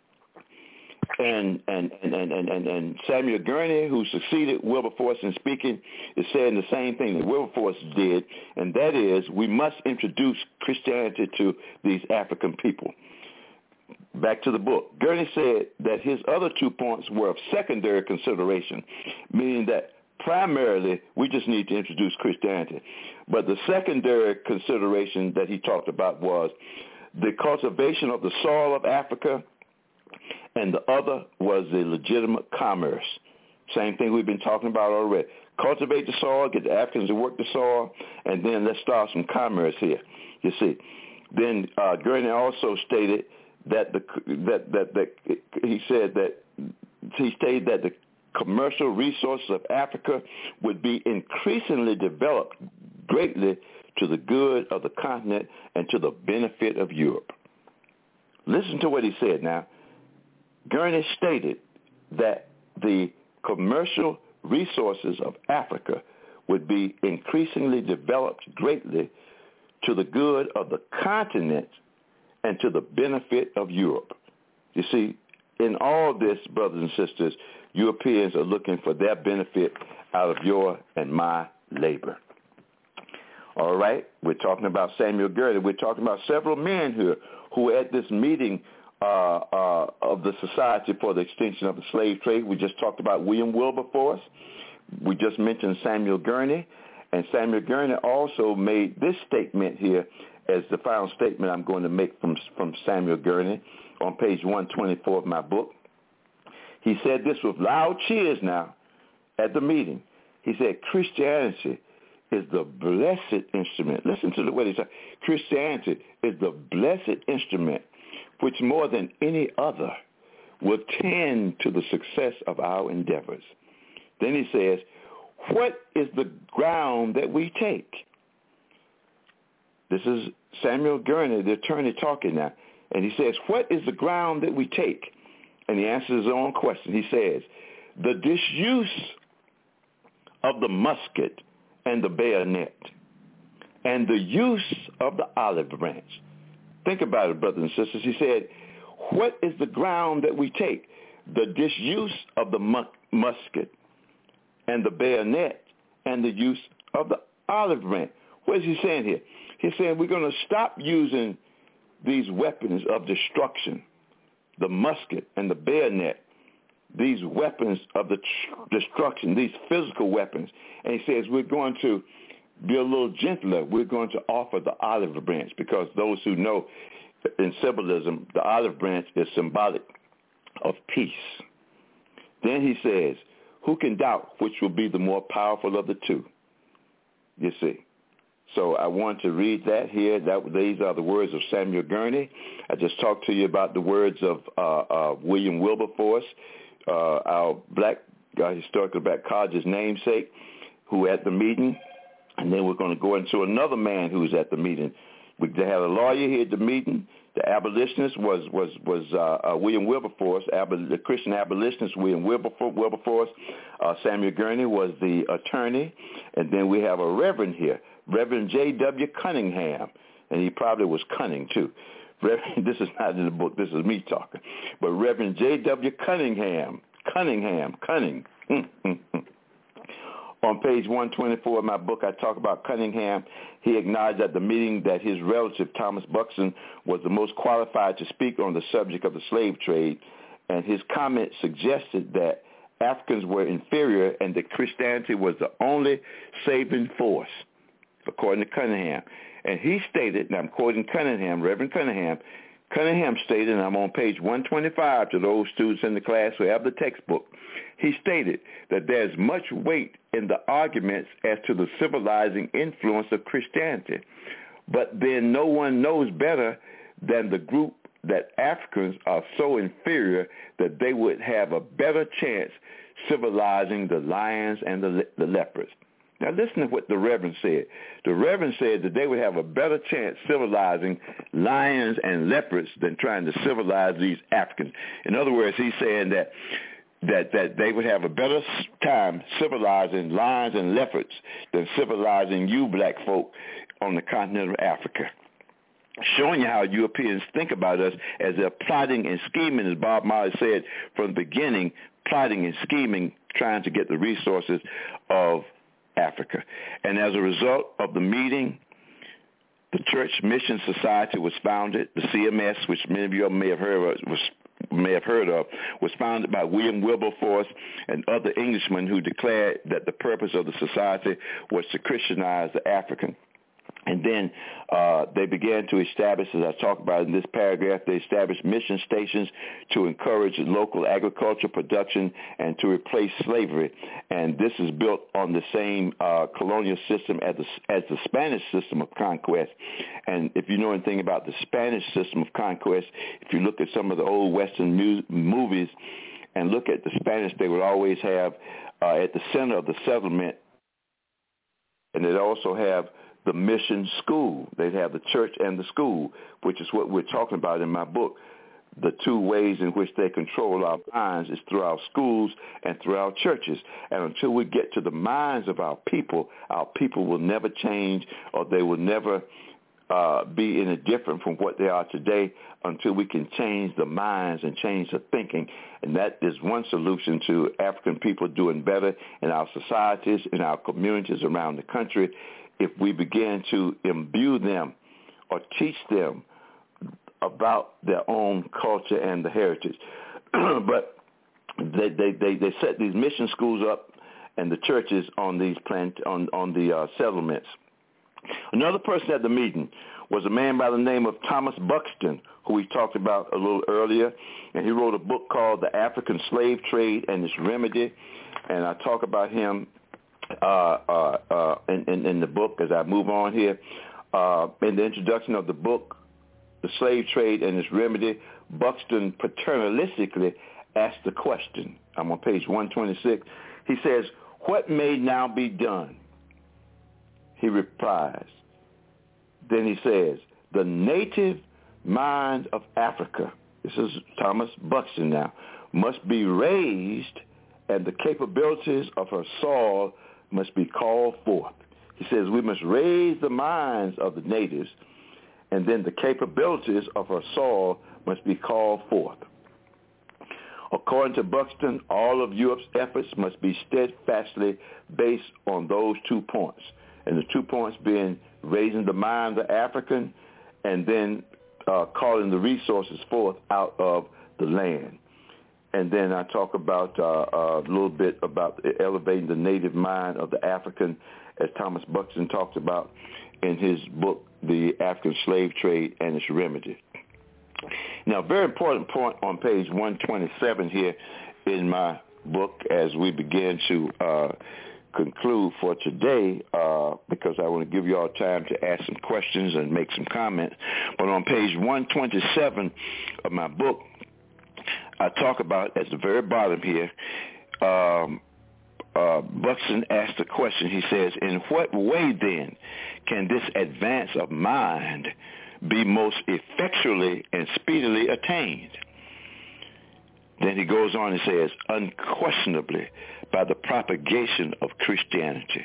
and and, and, and, and and Samuel Gurney, who succeeded Wilberforce in speaking, is saying the same thing that Wilberforce did, and that is we must introduce Christianity to these African people. Back to the book. Gurney said that his other two points were of secondary consideration, meaning that primarily we just need to introduce Christianity. But the secondary consideration that he talked about was the cultivation of the soil of Africa, and the other was the legitimate commerce. Same thing we've been talking about already. Cultivate the soil, get the Africans to work the soil, and then let's start some commerce here, you see. Then uh, Gurney also stated that the that, that that he said that he stated that the commercial resources of Africa would be increasingly developed greatly to the good of the continent and to the benefit of Europe. Listen to what he said now. Gurney stated that the commercial resources of Africa would be increasingly developed greatly to the good of the continent and to the benefit of Europe. You see, in all this, brothers and sisters, Europeans are looking for their benefit out of your and my labor. All right, we're talking about Samuel Gurney. We're talking about several men here who were at this meeting uh, uh, of the Society for the Extinction of the Slave Trade. We just talked about William Wilberforce. We just mentioned Samuel Gurney. And Samuel Gurney also made this statement here as the final statement I'm going to make from, from Samuel Gurney on page one twenty-four of my book. He said this with loud cheers now at the meeting. He said, "Christianity is the blessed instrument." Listen to the way he said. Christianity is the blessed instrument which more than any other will tend to the success of our endeavors. Then he says, "What is the ground that we take?" This is Samuel Gurney, the attorney, talking now. And he says, "What is the ground that we take?" And he answers his own question. He says, "The disuse of the musket and the bayonet, and the use of the olive branch." Think about it, brothers and sisters. He said, what is the ground that we take? The disuse of the mu- musket and the bayonet and the use of the olive branch. What is he saying here? He's saying we're going to stop using these weapons of destruction, the musket and the bayonet, these weapons of the tr- destruction, these physical weapons. And he says we're going to be a little gentler. We're going to offer the olive branch, because those who know in symbolism, the olive branch is symbolic of peace. Then he says, who can doubt which will be the more powerful of the two? You see. So I want to read that here. That, these are the words of Samuel Gurney. I just talked to you about the words of uh, uh, William Wilberforce, uh, our black uh, historical black college's namesake, who at the meeting. And then we're going to go into another man who's at the meeting. We had a lawyer here at the meeting. The abolitionist was was was uh, uh, William Wilberforce, abol- the Christian abolitionist William Wilberforce. Wilberforce. Uh, Samuel Gurney was the attorney, and then we have a reverend here, Reverend J W Cunningham, and he probably was cunning too. Reverend, this is not in the book, this is me talking, but Reverend J W Cunningham, Cunningham, Cunning. Mm, mm, mm. On page one twenty-four of my book, I talk about Cunningham. He acknowledged at the meeting that his relative, Thomas Buxton, was the most qualified to speak on the subject of the slave trade, and his comment suggested that Africans were inferior and that Christianity was the only saving force, according to Cunningham. And he stated, and I'm quoting Cunningham, Reverend Cunningham, Cunningham stated, and I'm on page one twenty-five to those students in the class who have the textbook, he stated that there's much weight in the arguments as to the civilizing influence of Christianity. But then no one knows better than the group that Africans are so inferior that they would have a better chance civilizing the lions and the, le- the leopards. Now listen to what the Reverend said. The Reverend said that they would have a better chance civilizing lions and leopards than trying to civilize these Africans. In other words, he's saying that that that they would have a better time civilizing lions and leopards than civilizing you black folk on the continent of Africa. Showing you how Europeans think about us as they're plotting and scheming, as Bob Marley said from the beginning, plotting and scheming, trying to get the resources of Africa. And as a result of the meeting, the Church Mission Society was founded. The C M S, which many of you may have heard of, was may have heard of, was founded by William Wilberforce and other Englishmen who declared that the purpose of the society was to Christianize the African. And then uh, they began to establish, as I talk about in this paragraph, they established mission stations to encourage local agriculture production and to replace slavery. And this is built on the same uh, colonial system as the, as the Spanish system of conquest. And if you know anything about the Spanish system of conquest, if you look at some of the old Western mu- movies and look at the Spanish, they would always have uh, at the center of the settlement, and they'd also have the mission school. They'd have the church and the school, which is what we're talking about in my book. The two ways in which they control our minds is through our schools and through our churches. And until we get to the minds of our people, our people will never change, or they will never uh, be any different from what they are today until we can change the minds and change the thinking. And that is one solution to African people doing better in our societies, in our communities around the country, if we begin to imbue them or teach them about their own culture and the heritage. But they, they, they, they set these mission schools up and the churches on these plant, on, on the uh, settlements. Another person at the meeting was a man by the name of Thomas Buxton, who we talked about a little earlier, and he wrote a book called The African Slave Trade and Its Remedy, and I talk about him Uh, uh, uh, in, in, in the book as I move on here. Uh, in the introduction of the book, The Slave Trade and Its Remedy, Buxton paternalistically asked the question. I'm on page one twenty-six. He says, "What may now be done?" He replies. Then he says, "The native mind of Africa," this is Thomas Buxton now, "must be raised, and the capabilities of her soil must be called forth." He says we must raise the minds of the natives, and then the capabilities of her soil must be called forth. According to Buxton, all of Europe's efforts must be steadfastly based on those two points, and the two points being raising the mind of the African and then uh, calling the resources forth out of the land. And then I talk about uh, uh, a little bit about elevating the native mind of the African, as Thomas Buxton talks about in his book, The African Slave Trade and Its Remedy. Now, a very important point on page one twenty-seven here in my book as we begin to uh, conclude for today, uh, because I want to give you all time to ask some questions and make some comments. But on page one twenty-seven of my book, I talk about, at the very bottom here, um, uh, Buxton asked a question. He says, "In what way, then, can this advance of mind be most effectually and speedily attained?" Then he goes on and says, "Unquestionably by the propagation of Christianity."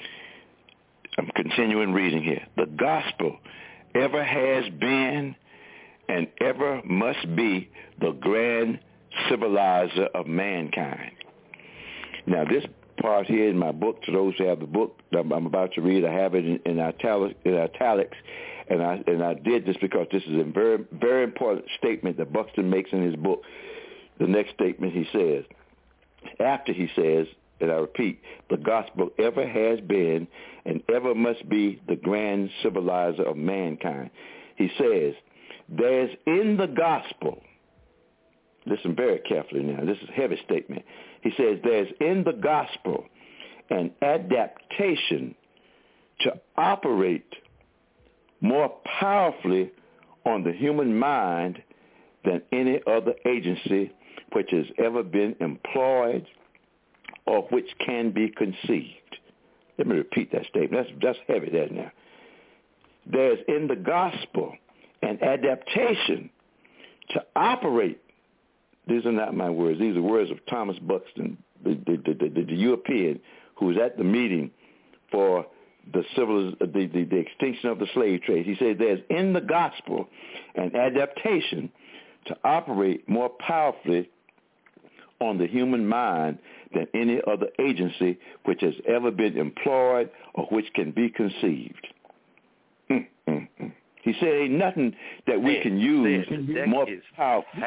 I'm continuing reading here. "The gospel ever has been and ever must be the grand civilizer of mankind. Now, this part here in my book, to those who have the book that I'm about to read, I have it in, in, italic, in italics, and I and I did this because this is a very, very important statement that Buxton makes in his book. The next statement he says, after he says, and I repeat, the gospel ever has been and ever must be the grand civilizer of mankind. He says, there's in the gospel, listen very carefully now, this is a heavy statement. He says, there's in the gospel an adaptation to operate more powerfully on the human mind than any other agency which has ever been employed or which can be conceived. Let me repeat that statement. That's, that's heavy there now. There's in the gospel an adaptation to operate. These are not my words. These are words of Thomas Buxton, the, the, the, the, the European who was at the meeting for the, civil, the, the, the extinction of the slave trade. He said there's in the gospel an adaptation to operate more powerfully on the human mind than any other agency which has ever been employed or which can be conceived. Mm, mm, mm. He said ain't nothing that we can use more powerful.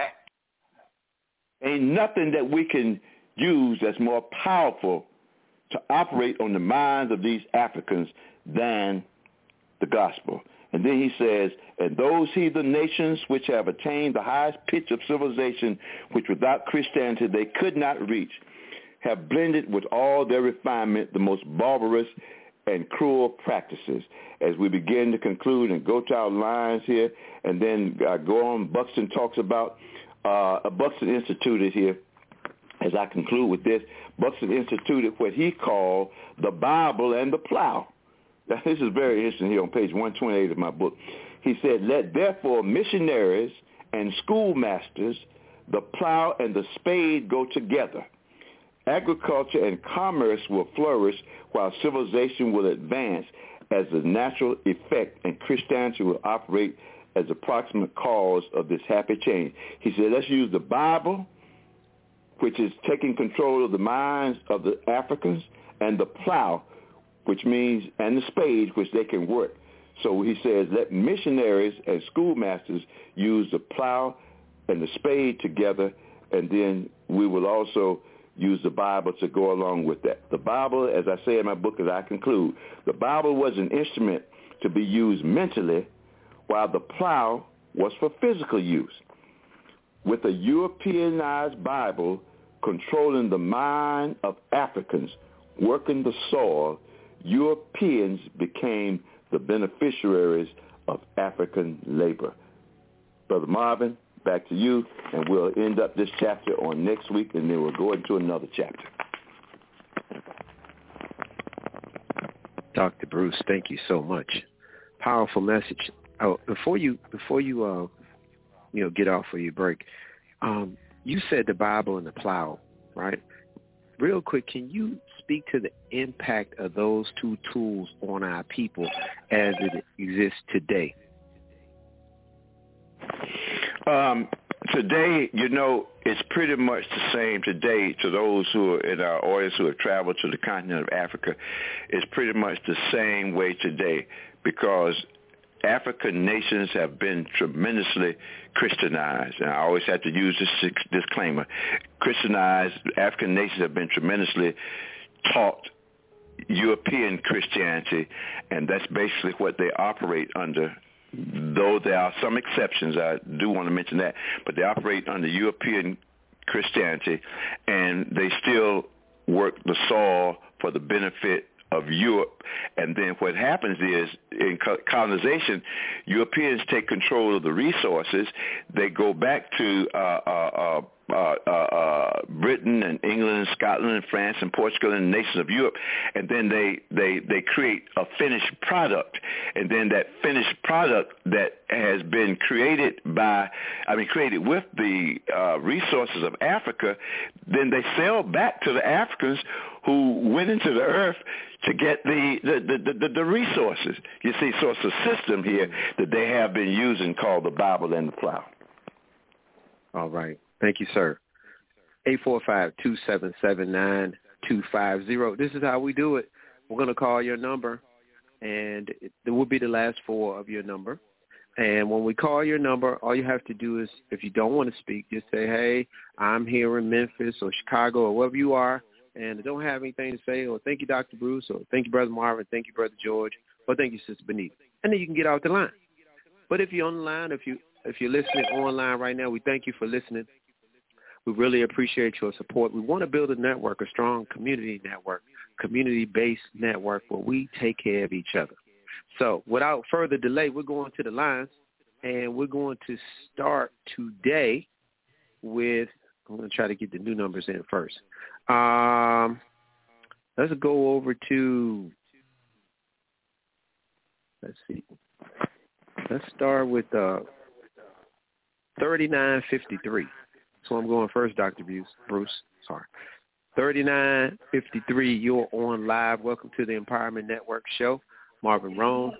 Ain't nothing that we can use that's more powerful to operate on the minds of these Africans than the gospel. And then he says, and those heathen nations which have attained the highest pitch of civilization, which without Christianity they could not reach, have blended with all their refinement the most barbarous and cruel practices. As we begin to conclude and go to our lines here, and then uh, go on, Buxton talks about, uh, Buxton instituted here, as I conclude with this, Buxton instituted what he called the Bible and the plow. Now, this is very interesting here on page one twenty-eight of my book. He said, let therefore missionaries and schoolmasters, the plow and the spade go together. Agriculture and commerce will flourish while civilization will advance as a natural effect, and Christianity will operate as the proximate cause of this happy change. He said, let's use the Bible, which is taking control of the minds of the Africans, and the plow, which means, and the spade, which they can work. So he says, let missionaries and schoolmasters use the plow and the spade together, and then we will also use the Bible to go along with that. The Bible, as I say in my book, as I conclude, the Bible was an instrument to be used mentally, while the plow was for physical use. With a Europeanized Bible controlling the mind of Africans, working the soil, Europeans became the beneficiaries of African labor. Brother Marvin, back to you, and we'll end up this chapter on next week, and then we'll go into another chapter. Doctor Bruce, thank you so much. Powerful message. Oh, before you before you uh you know get off for your break, um, you said the Bible and the plow, right? Real quick, can you speak to the impact of those two tools on our people as it exists today? Um, today, you know, it's pretty much the same today to those who are in our audience who have traveled to the continent of Africa. It's pretty much the same way today because African nations have been tremendously Christianized. And I always have to use this disclaimer. Christianized African nations have been tremendously taught European Christianity, and that's basically what they operate under. Though there are some exceptions, I do want to mention that, but they operate under European Christianity, and they still work the soil for the benefit of Europe. And then what happens is in colonization, Europeans take control of the resources. They go back to uh, uh, uh, uh, uh, Britain and England and Scotland and France and Portugal and the nations of Europe, and then they, they, they create a finished product. And then that finished product that has been created by, I mean, created with the uh, resources of Africa, then they sell back to the Africans who went into the earth to get the, the, the, the, the resources. You see, so it's a system here that they have been using called the Bible and the flower. All right. Thank you, sir. eight four five, two seven seven, nine two five zero. This is how we do it. We're going to call your number, and it, it will be the last four of your number. And when we call your number, all you have to do is, if you don't want to speak, just say, hey, I'm here in Memphis or Chicago or wherever you are, and I don't have anything to say, or thank you, Doctor Bruce, or thank you, Brother Marvin, thank you, Brother George, or thank you, Sister Benita. And then you can get out the line. But if you're on the line, if, you, if you're listening online right now, we thank you for listening. We really appreciate your support. We want to build a network, a strong community network, community-based network where we take care of each other. So without further delay, we're going to the lines, and we're going to start today with, I'm going to try to get the new numbers in first. Um, let's go over to, let's see. Let's start with uh, thirty-nine fifty-three. So I'm going first, Doctor Bruce. Bruce, sorry. thirty-nine fifty-three, you're on live. Welcome to the Empowerment Network show. Marvin Roan.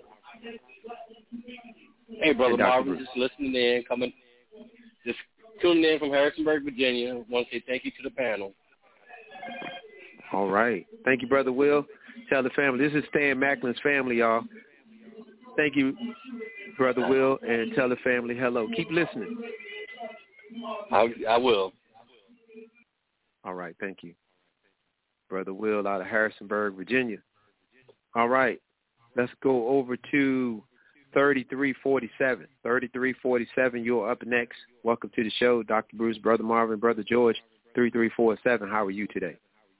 Hey, Brother Marvin, Bruce. Just listening in, coming, just tuning in from Harrisonburg, Virginia. I want to say thank you to the panel. All right. Thank you, Brother Will. Tell the family. This is Stan Macklin's family, y'all. Thank you, Brother Will, and tell the family hello. Keep listening. I, I will. All right. Thank you. Brother Will out of Harrisonburg, Virginia. All right. Let's go over to thirty-three forty-seven. thirty-three forty-seven, you're up next. Welcome to the show, Doctor Bruce, Brother Marvin, Brother George. thirty-three forty-seven, how are you today?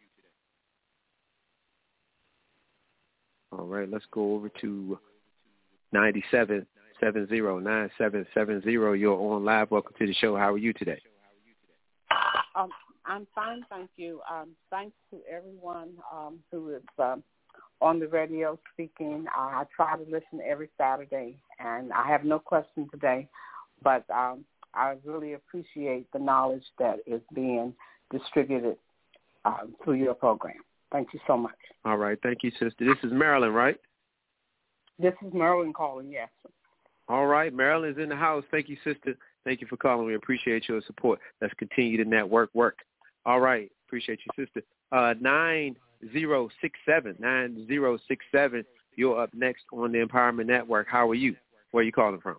All right, let's go over to ninety-seven seventy, ninety-seven seventy, you're on live. Welcome to the show. How are you today? Um, I'm fine, thank you. Um, thanks to everyone um, who is um, on the radio speaking. Uh, I try to listen every Saturday, and I have no question today, but um, I really appreciate the knowledge that is being distributed uh, through your program. Thank you so much. All right. Thank you, sister. This is Marilyn, right? This is Marilyn calling, yes. All right. Marilyn's in the house. Thank you, sister. Thank you for calling. We appreciate your support. Let's continue to network work. All right. Appreciate you, sister. Uh, nine zero six seven, nine zero six seven, you're up next on the Empowerment Network. How are you? Where are you calling from?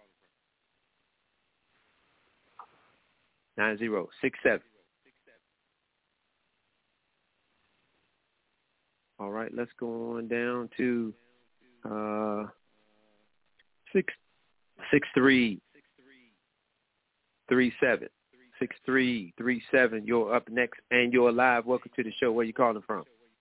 nine zero six seven. All right, let's go on down to uh, six six three three seven. six three three seven, you're up next, and you're live. Welcome to the show. Where are you calling from?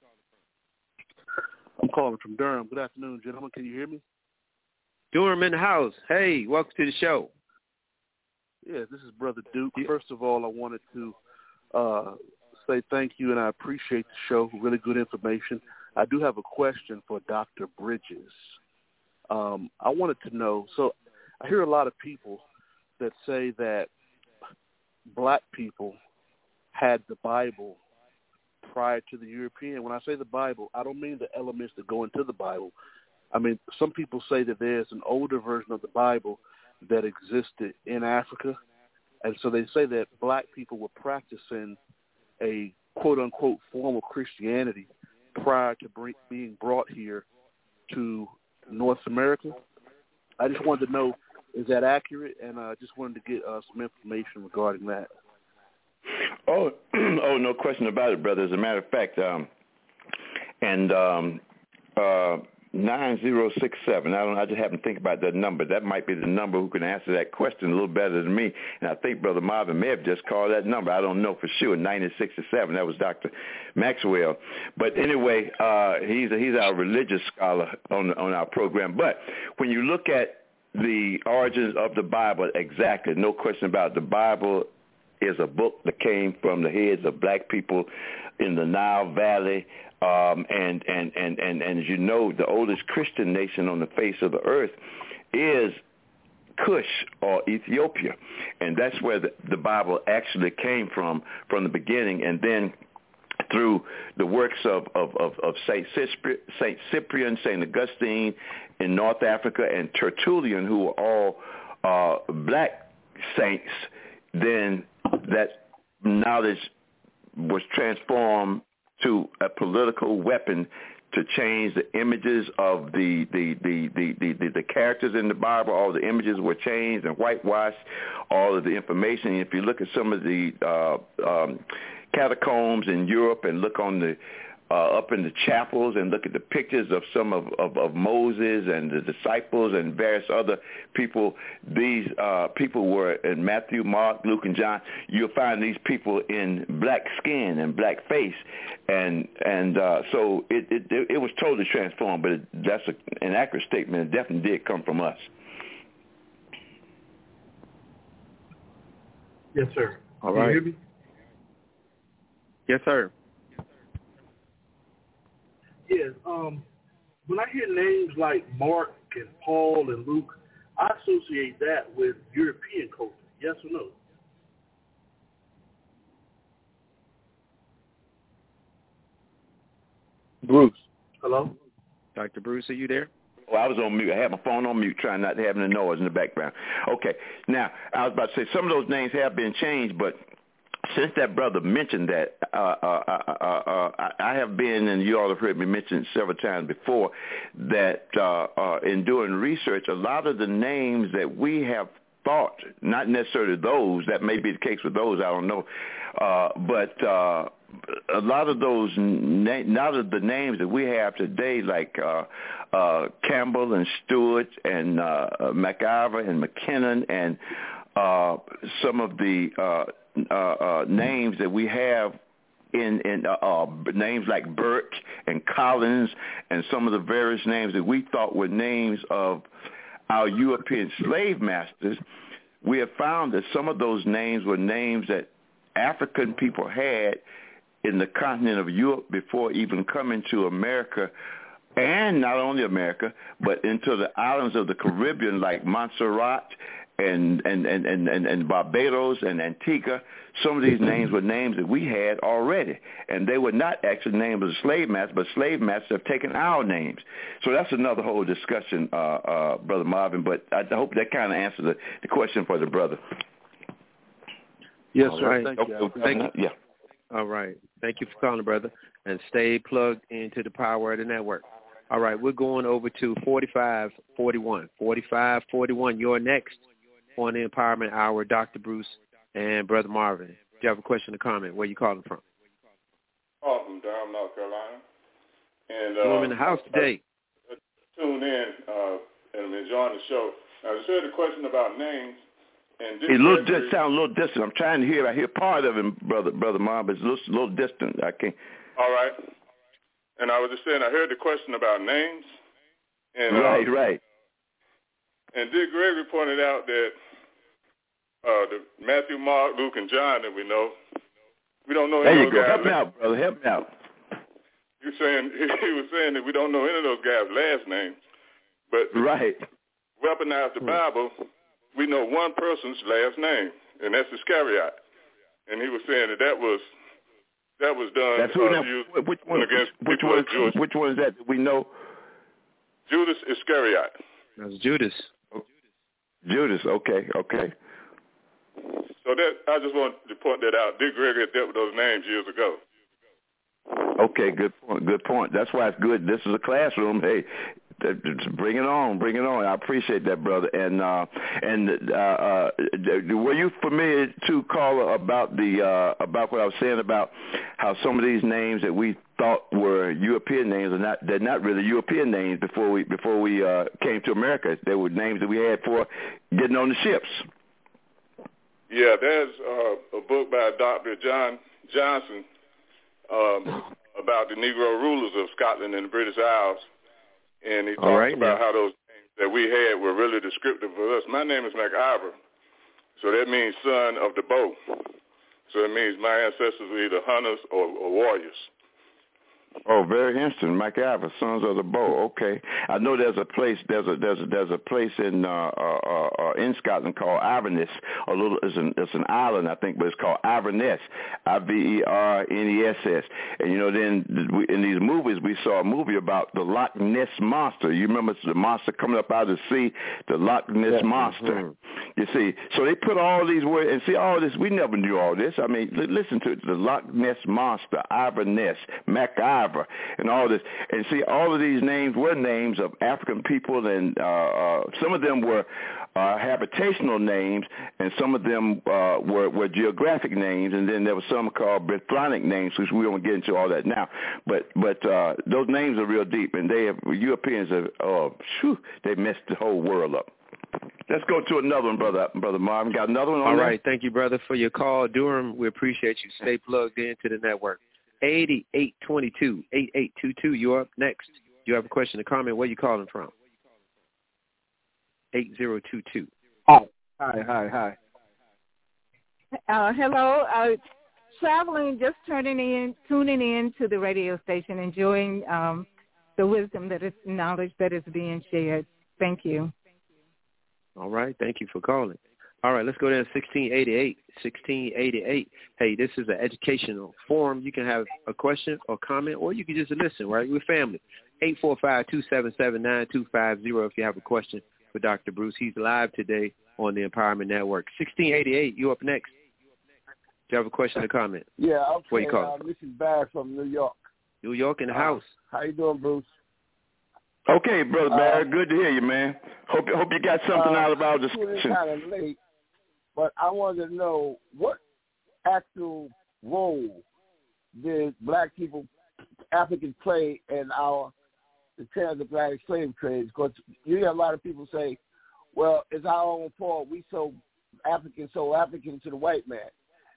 I'm calling from Durham. Good afternoon, gentlemen. Can you hear me? Durham in the house. Hey, welcome to the show. Yeah, this is Brother Duke. First of all, I wanted to uh, say thank you, and I appreciate the show. Really good information. I do have a question for Doctor Bridges. Um, I wanted to know, so I hear a lot of people that say that black people had the Bible prior to the European. When I say the Bible, I don't mean the elements that go into the Bible. I mean, some people say that there's an older version of the Bible that existed in Africa, and so they say that black people were practicing a quote-unquote form of Christianity prior to bring, being brought here to North America. I just wanted to know, is that accurate? And I uh, just wanted to get uh, some information regarding that. Oh, oh, no question about it, brother. As a matter of fact, um, and um, uh, nine zero six seven. I don't. I just happen to think about that number. That might be the number who can answer that question a little better than me. And I think Brother Marvin may have just called that number. I don't know for sure. Ninety six or seven. That was Doctor Maxwell. But anyway, uh, he's he's our religious scholar on on our program. But when you look at the origins of the Bible, exactly, no question about it. The Bible is a book that came from the heads of black people in the Nile Valley. Um, and, and, and, and, and as you know, the oldest Christian nation on the face of the earth is Cush or Ethiopia. And that's where the, the Bible actually came from, from the beginning. And then through the works of, of, of, of Saint Cyprian, Saint Cyprian, Saint Augustine in North Africa, and Tertullian, who were all uh, black saints, then that knowledge was transformed to a political weapon to change the images of the the, the, the, the, the the characters in the Bible. All the images were changed and whitewashed. All of the information. If you look at some of the uh, um, catacombs in Europe and look on the uh, up in the chapels and look at the pictures of some of, of, of Moses and the disciples and various other people, these uh, people were in Matthew, Mark, Luke, and John. You'll find these people in black skin and black face, and and uh, so it, it it was totally transformed. But it, that's a, an accurate statement. It definitely did come from us. Yes, sir. All Can right. you hear me? Yes, sir. Yes. Um, when I hear names like Mark and Paul and Luke, I associate that with European culture. Yes or no? Bruce. Hello? Doctor Bruce, are you there? Oh, I was on mute. I had my phone on mute, trying not to have any noise in the background. Okay. Now, I was about to say some of those names have been changed, but since that brother mentioned that, uh, uh, uh, uh, uh, I have been, and you all have heard me mention it several times before, that uh, uh, in doing research, a lot of the names that we have thought, not necessarily those, that may be the case with those, I don't know, uh, but uh, a lot of those, na- not of the names that we have today, like uh, uh, Campbell and Stewart and uh, MacIver and McKinnon and uh, some of the uh, uh, uh, names that we have in, in uh, uh, names like Burke and Collins and some of the various names that we thought were names of our European slave masters, we have found that some of those names were names that African people had in the continent of Europe before even coming to America, and not only America, but into the islands of the Caribbean like Montserrat and and, and, and, and, and Barbados and Antigua. Some of these names were names that we had already, and they were not actually names of the slave masters, but slave masters have taken our names. So that's another whole discussion, uh, uh, Brother Marvin, but I hope that kind of answers the, the question for the brother. Yes, All sir. right. Thank okay. you. Thank you. Yeah. All right. Thank you for calling, brother, and stay plugged into the power of the network. All right, we're going over to forty-five forty-one. forty-five forty-one, you're next on the Empowerment Hour, Doctor Bruce and Brother Marvin. Do you have a question or comment? Where you calling from? Oh, from Durham, North Carolina. And Well, uh, I'm in the house today. I, I tuned in uh, and I'm enjoying the show. I just heard a question about names. And It little just sound a little distant. I'm trying to hear. I hear part of him, brother, brother Marvin. It's a little, little distant. I can't. All right. And I was just saying, I heard the question about names. And, right, uh, right. And Dick Gregory pointed out that uh, the Matthew, Mark, Luke, and John that we know, we don't know there any you of those go. guys. Help me out, brother. Help me out. He was saying he was saying that we don't know any of those guys' last names, but right. Weaponize the Bible. We know one person's last name, and that's Iscariot. And he was saying that that was that was done. That's who uh, now, used which one? against Which people one? of Jewish. Which one is that? We know. Judas Iscariot. That's Judas. Judas. Okay. Okay. So that I just wanted to point that out. Dick Gregory dealt with those names years ago. Okay. Good point. Good point. That's why it's good. This is a classroom. Hey. Bring it on, bring it on. I appreciate that, brother. And uh, and uh, uh, were you familiar too, caller, about the uh, about what I was saying about how some of these names that we thought were European names are not they're not really European names before we before we uh, came to America. They were names that we had for getting on the ships. Yeah, there's uh, a book by Doctor John Johnson um, about the Negro rulers of Scotland and the British Isles. And he talks right, about yeah. how those names that we had were really descriptive for us. My name is MacIver, so that means son of the bow. So it means my ancestors were either hunters or, or warriors. Oh, very interesting. MacIver, Sons of the Bow. Okay, I know there's a place. There's a there's a there's a place in uh, uh, uh, in Scotland called Inverness. A little, it's an it's an island, I think, but it's called Inverness. I V E R N E S S. And you know, then in these movies, we saw a movie about the Loch Ness monster. You remember the monster coming up out of the sea, the Loch Ness yes, monster. Mm-hmm. You see, so they put all these words and see all this. We never knew all this. I mean, l- listen to it: the Loch Ness monster, Inverness, MacIver, and all this. And see, all of these names were names of African people, and uh, uh, some of them were uh, habitational names, and some of them uh, were, were geographic names, and then there were some called Brythonic names, which we won't get into all that now. But but uh, those names are real deep, and they have Europeans have oh, whew, they messed the whole world up. Let's go to another one, brother. Brother Marvin, got another one on All there? right, thank you, brother, for your call. Durham, we appreciate you. Stay plugged into the network. eighty-eight twenty-two, eighty-eight twenty-two, you're up next. You have a question or comment, where you calling from? eight zero two two. Oh, hi, hi, hi. Uh, hello. Uh, traveling, just turning in, tuning in to the radio station, enjoying um, the wisdom that is, knowledge that is being shared. Thank you. All right. Thank you for calling. All right. Let's go down to sixteen eighty-eight. sixteen eighty-eight. Hey, this is an educational forum. You can have a question or comment, or you can just listen, right? We're family. eight four five, two seven seven, nine two five zero if you have a question for Doctor Bruce. He's live today on the Empowerment Network. sixteen eighty-eight, you up next. Do you have a question or comment? Yeah, okay. Where you calling uh, this is Barry from New York. New York in the uh, house. How you doing, Bruce? Okay, Brother Barry, uh, good to hear you, man. Hope hope you got something uh, out of our It's discussion. kind of late, but I wanted to know what actual role did black people, Africans, play in our the transatlantic slave trades? Because you hear a lot of people say, well, it's our own fault. We sold Africans, sold Africans to the white man.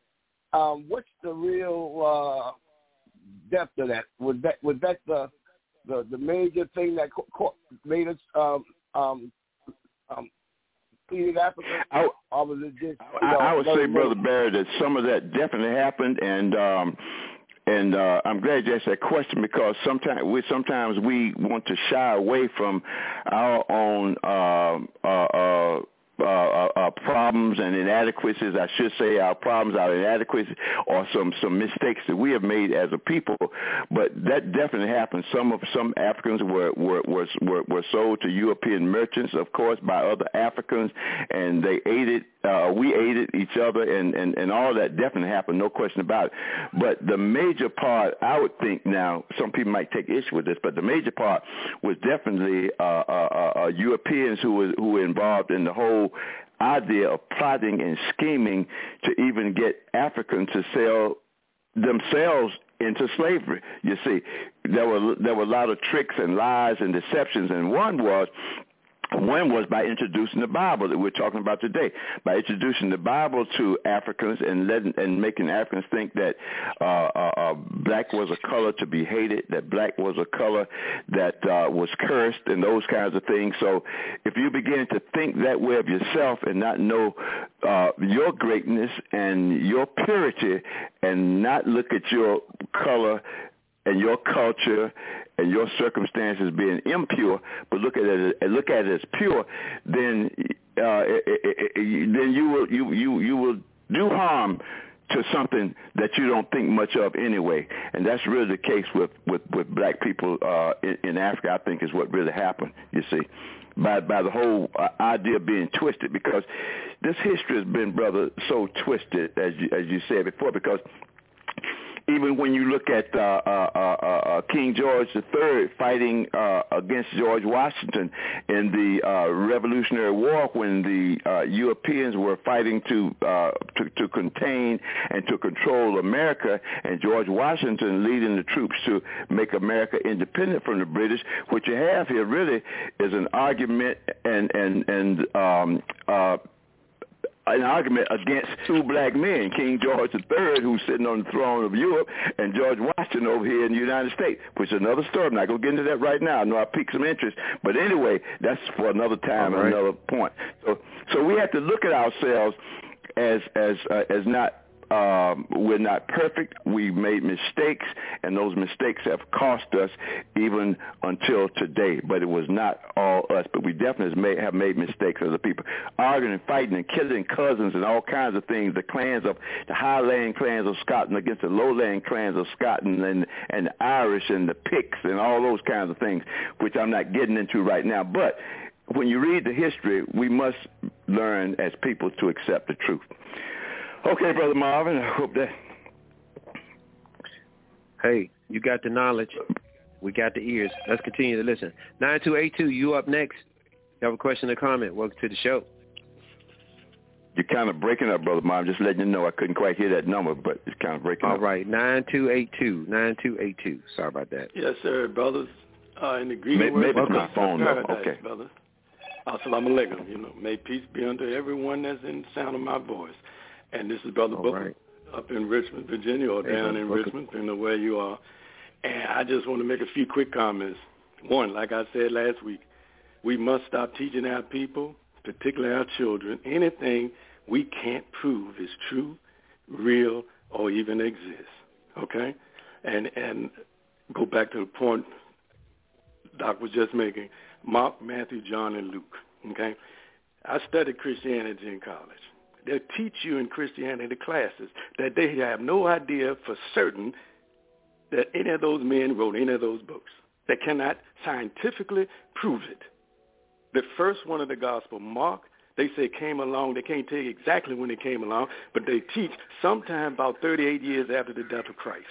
Um, what's the real uh, depth of that? Was that was that the the, the major thing that co- co- made us um, um, um, feed Africa? I, or was it just, I, know, I would say, major? Brother Barry, that some of that definitely happened, and um, and uh, I'm glad you asked that question, because sometimes we sometimes we want to shy away from our own uh, uh, uh, Uh, uh, uh, problems and inadequacies, I should say, our problems, our inadequacies, or some, some mistakes that we have made as a people. But that definitely happened. Some of some Africans were were, were were were sold to European merchants, of course, by other Africans, and they aided. Uh, we aided each other, and, and, and all that definitely happened, no question about it. But the major part, I would think now, some people might take issue with this, but the major part was definitely uh, uh, uh, Europeans who were, who were involved in the whole idea of plotting and scheming to even get Africans to sell themselves into slavery. You see, there were there were a lot of tricks and lies and deceptions, and one was One was by introducing the Bible that we're talking about today, by introducing the Bible to Africans and letting, and making Africans think that uh, uh, uh, black was a color to be hated, that black was a color that uh, was cursed, and those kinds of things. So if you begin to think that way of yourself and not know uh, your greatness and your purity, and not look at your color and your culture and your circumstances being impure, but look at it look at it as pure, then uh, it, it, it, then you will you, you you will do harm to something that you don't think much of anyway. And that's really the case with with, with black people uh, in, in Africa. I think is what really happened. You see. By by the whole uh, idea being twisted, because this history has been, brother, so twisted, as you, as you said before, because even when you look at uh, uh, uh, uh, King George the Third fighting uh, against George Washington in the uh, Revolutionary War, when the uh, Europeans were fighting to, uh, to to contain and to control America, and George Washington leading the troops to make America independent from the British, what you have here really is an argument and and and um, uh, an argument against two black men, King George the Third, who's sitting on the throne of Europe, and George Washington over here in the United States, which is another story. I'm not going to get into that right now. I know I piqued some interest. But anyway, that's for another time, right. Another point. So so we have to look at ourselves as as uh, as not Um, we're not perfect. We made mistakes, and those mistakes have cost us even until today. But it was not all us. But we definitely may have made mistakes as a people, arguing and fighting and killing cousins and all kinds of things. The clans of the Highland clans of Scotland against the Lowland clans of Scotland, and and the Irish and the Picts and all those kinds of things, which I'm not getting into right now. But when you read the history, we must learn as people to accept the truth. Okay, Brother Marvin, I hope that. Hey, you got the knowledge. We got the ears. Let's continue to listen. nine two eight two, you up next. You have a question or comment? Welcome to the show. You're kind of breaking up, Brother Marvin. Just letting you know I couldn't quite hear that number, but it's kind of breaking All up. All right, nine two eight two, nine two eight two. Sorry about that. Yes, sir, brothers. Uh, in the greeting maybe, word, maybe it's my phone, though. Okay. Brother. Assalamu alaikum. You know, may peace be unto everyone that's in the sound of my voice. And this is Brother All Booker right. up in Richmond, Virginia, or hey, down in Booker. Richmond, depending on where you are. And I just want to make a few quick comments. One, like I said last week, we must stop teaching our people, particularly our children, anything we can't prove is true, real, or even exists. Okay? And and go back to the point Doc was just making. Mark, Matthew, John, and Luke. Okay? I studied Christianity in college. They teach you in Christianity classes that they have no idea for certain that any of those men wrote any of those books. They cannot scientifically prove it. The first one of the gospel, Mark, they say came along. They can't tell you exactly when it came along, but they teach sometime about thirty-eight years after the death of Christ.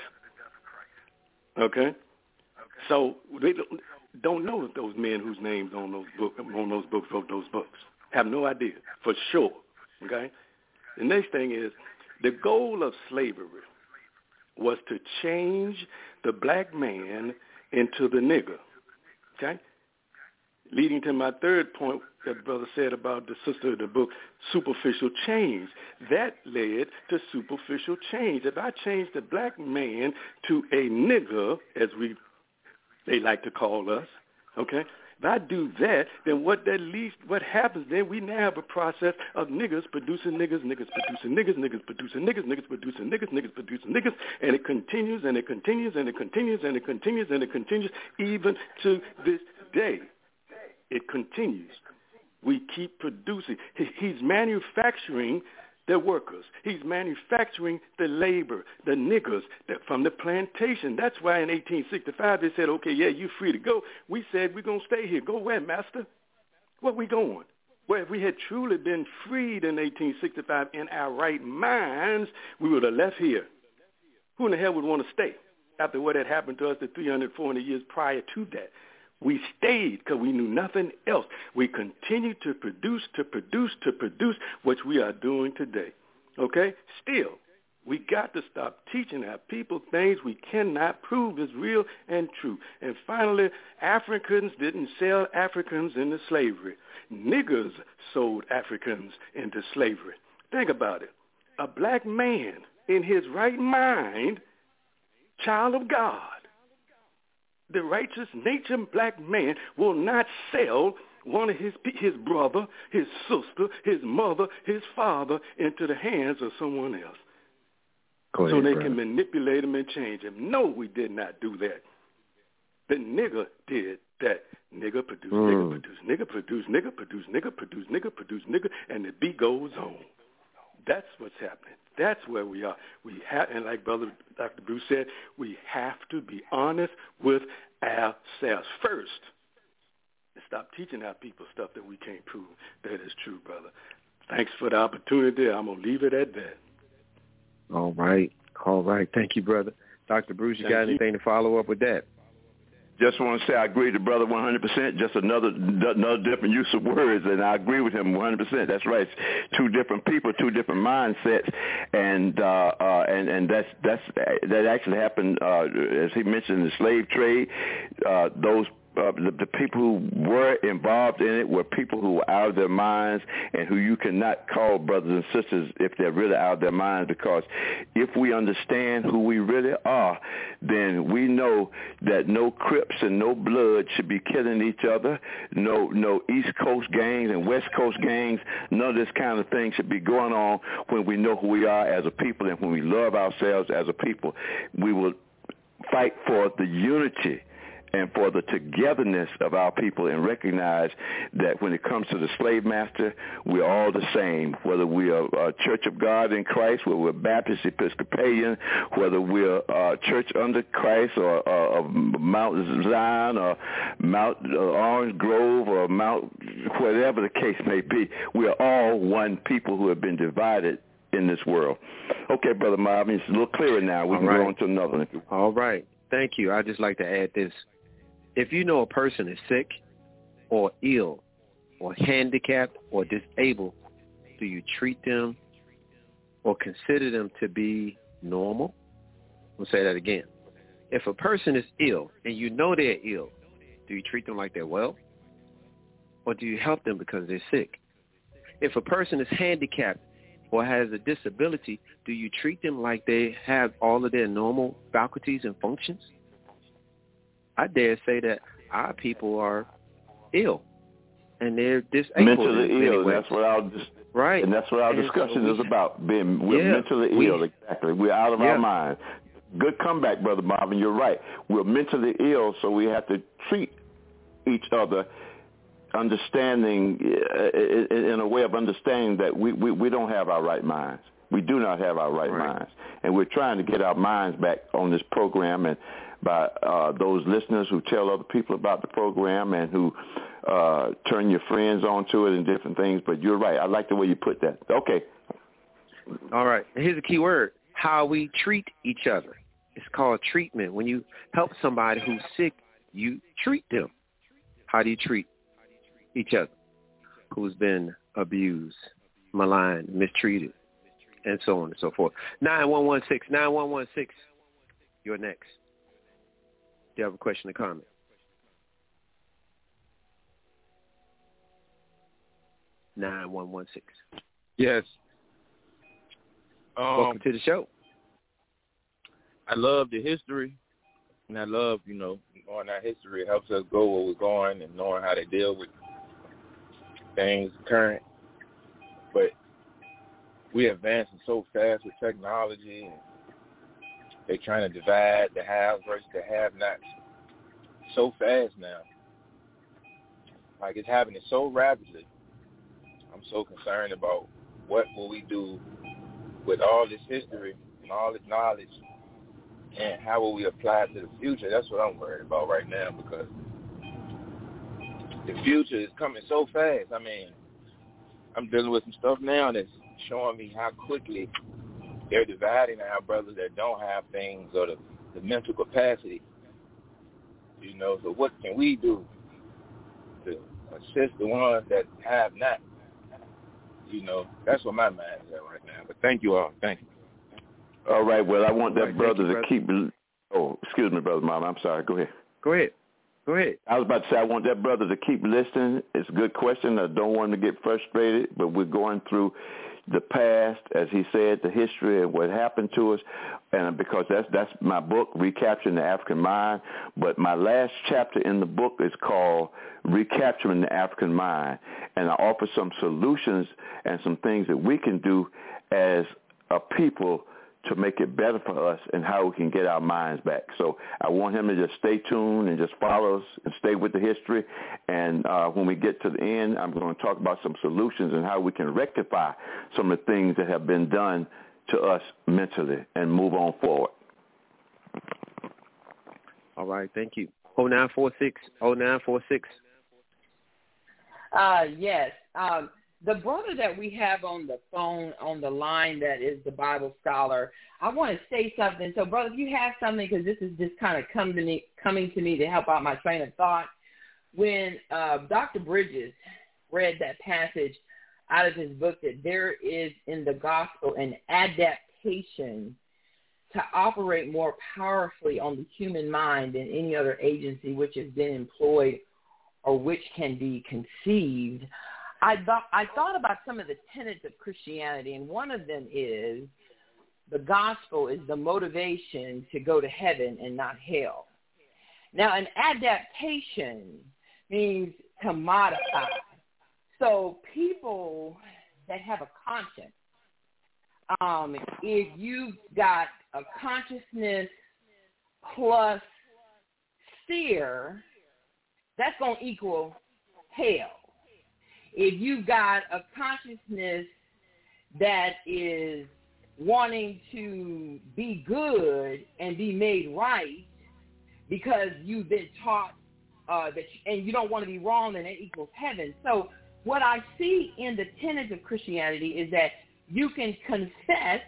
Okay? So they don't know if those men whose names on those book on those books wrote those books. Have no idea for sure. Okay? The next thing is the goal of slavery was to change the black man into the nigger. Okay? Leading to my third point that brother said about the sister of the book, superficial change. That led to superficial change. If I change the black man to a nigger, as we they like to call us, okay? If I do that, then what that leads, what happens then, we now have a process of niggers producing niggers, niggers producing niggers, niggers producing niggers, niggers producing niggers, niggers producing niggers, and it continues and it continues and it continues and it continues and it continues even to this day. It continues. We keep producing. He's manufacturing the workers. He's manufacturing the labor, the niggers that from the plantation. That's why in eighteen sixty-five they said, okay, yeah, you're free to go. We said, we're going to stay here. Go where, master? Where we going? Well, if we had truly been freed in eighteen sixty-five in our right minds, we would have left here. Who in the hell would want to stay after what had happened to us the three hundred, four hundred years prior to that? We stayed because we knew nothing else. We continued to produce, to produce, to produce, which we are doing today. Okay? Still, we got to stop teaching our people things we cannot prove is real and true. And finally, Africans didn't sell Africans into slavery. Niggers sold Africans into slavery. Think about it. A black man in his right mind, child of God, the righteous nature black man will not sell one of his his brother, his sister, his mother, his father into the hands of someone else. Go ahead, so they brother. can manipulate him and change him. No, we did not do that. The nigger did that. Nigger produce, mm. nigger produce, nigger produce, nigger produce, nigger produce, nigger produce, nigger, and the beat goes on. That's what's happening. That's where we are. We have, and like Brother Doctor Bruce said, we have to be honest with ourselves first and stop teaching our people stuff that we can't prove that is true, brother. Thanks for the opportunity. I'm going to leave it at that. All right. All right. Thank you, brother. Doctor Bruce, you Thank got you. anything to follow up with that? Just want to say I agree with the brother one hundred percent. Just another another different use of words, and I agree with him one hundred percent. That's right. It's two different people, two different mindsets, and uh, uh, and and that's that's that actually happened uh, as he mentioned the slave trade. Uh, those uh, the, the people who were involved in it were people who were out of their minds and who you cannot call brothers and sisters if they're really out of their minds, because if we understand who we really are, then we know that no Crips and no Blood should be killing each other. No, no East Coast gangs and West Coast gangs. None of this kind of thing should be going on when we know who we are as a people and when we love ourselves as a people. We will fight for the unity and for the togetherness of our people and recognize that when it comes to the slave master, we're all the same, whether we are a Church of God in Christ, whether we're Baptist, Episcopalian, whether we're a Church under Christ or uh, Mount Zion or Mount uh, Orange Grove or Mount whatever the case may be. We are all one people who have been divided in this world. Okay, Brother Marvin, it's a little clearer now. We all can right. go on to another one. All right. Thank you. I'd just like to add this. If you know a person is sick or ill or handicapped or disabled, do you treat them or consider them to be normal? We'll say that again. If a person is ill and you know they're ill, do you treat them like they're well? Or do you help them because they're sick? If a person is handicapped or has a disability, do you treat them like they have all of their normal faculties and functions? I dare say that our people are ill, and they're disabled. Mentally ill. That's what our right, and that's what our and discussion so we, is about. Being we're yeah, mentally we, ill. Exactly. We're out of yeah. our minds. Good comeback, Brother Marvin. You're right. We're mentally ill, so we have to treat each other, understanding in a way of understanding that we, we, we don't have our right minds. We do not have our right, right minds, and we're trying to get our minds back on this program and. By uh, those listeners who tell other people about the program and who uh, turn your friends onto it and different things. But you're right. I like the way you put that. Okay. All right. Here's a key word, how we treat each other. It's called treatment. When you help somebody who's sick, you treat them. How do you treat each other who's been abused, maligned, mistreated, and so on and so forth? nine one one six, nine one one six, you're next. Do you have a question or comment? nine one one six. Yes. Um, Welcome to the show. I love the history, and I love, you know, knowing our history. It helps us go where we're going and knowing how to deal with things current. But we're advancing so fast with technology, and they're trying to divide the haves versus the have-nots so fast now. Like, it's happening so rapidly. I'm so concerned about what will we do with all this history and all this knowledge, and how will we apply it to the future. That's what I'm worried about right now, because the future is coming so fast. I mean, I'm dealing with some stuff now that's showing me how quickly they're dividing our brothers that don't have things or the, the mental capacity. You know, so what can we do to assist the ones that have not? You know, that's what my mind is at right now. But thank you all. Thank you. All right. Well, I want that right, brother you, to brother. keep. Oh, excuse me, Brother Mama. I'm sorry. Go ahead. Go ahead. Go ahead. I was about to say I want that brother to keep listening. It's a good question. I don't want him to get frustrated, but we're going through the past, as he said, the history and what happened to us, and because that's that's my book, Recapturing the African Mind. But my last chapter in the book is called Recapturing the African Mind, and I offer some solutions and some things that we can do as a people to make it better for us and how we can get our minds back. So I want him to just stay tuned and just follow us and stay with the history. And uh, when we get to the end, I'm going to talk about some solutions and how we can rectify some of the things that have been done to us mentally and move on forward. All right. Thank you. oh nine four six, oh nine four six. Uh, yes. Um, The brother that we have on the phone, on the line, that is the Bible scholar, I want to say something. So, brother, if you have something, because this is just kind of come to me, coming to me to help out my train of thought. When uh, Doctor Bridges read that passage out of his book, that there is in the gospel an adaptation to operate more powerfully on the human mind than any other agency which has been employed or which can be conceived, I thought, I thought about some of the tenets of Christianity, and one of them is the gospel is the motivation to go to heaven and not hell. Now, an adaptation means to modify. So people that have a conscience, um, if you've got a consciousness plus fear, that's going to equal hell. If you've got a consciousness that is wanting to be good and be made right because you've been taught uh, that, you, and you don't want to be wrong, then it equals heaven. So what I see in the tenets of Christianity is that you can confess,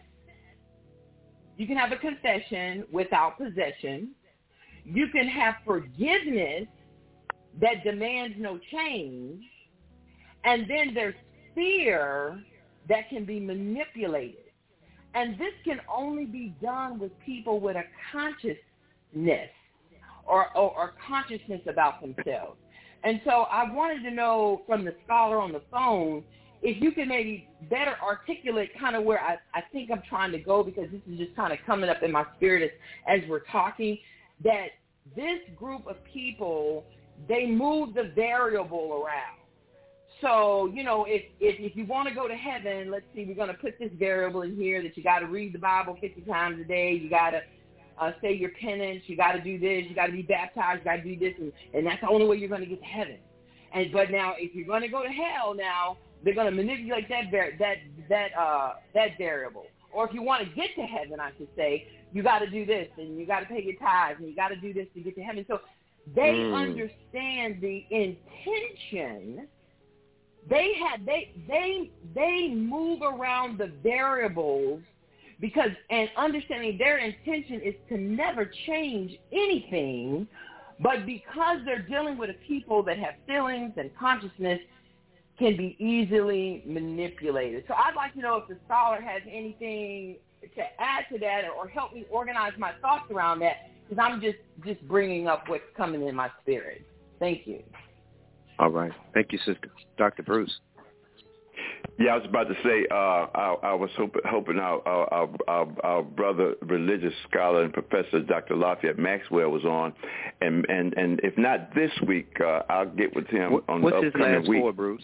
you can have a confession without possession, you can have forgiveness that demands no change, and then there's fear that can be manipulated. And this can only be done with people with a consciousness or, or, or consciousness about themselves. And so I wanted to know from the scholar on the phone if you can maybe better articulate kind of where I, I think I'm trying to go, because this is just kind of coming up in my spirit as, as we're talking, that this group of people, they move the variable around. So, you know, if, if, if you want to go to heaven, let's see, we're going to put this variable in here that you got to read the Bible fifty times a day, you got to uh, say your penance, you got to do this, you got to be baptized, you got to do this, and, and that's the only way you're going to get to heaven. And but now, if you're going to go to hell, now they're going to manipulate that var- that that uh, that variable. Or if you want to get to heaven, I should say, you got to do this, and you got to pay your tithes, and you got to do this to get to heaven. So they mm. understand the intention. They had they they they move around the variables because, and understanding their intention is to never change anything, but because they're dealing with a people that have feelings and consciousness, can be easily manipulated. So I'd like to know if the scholar has anything to add to that, or help me organize my thoughts around that, because I'm just just bringing up what's coming in my spirit. Thank you. All right. Thank you, sister. Doctor Bruce. Yeah, I was about to say, uh, I, I was hoping, hoping our, our, our, our brother, religious scholar and professor, Doctor Lafayette Maxwell, was on. And, and, and if not this week, uh, I'll get with him what, on what's the upcoming his last week. four, Bruce?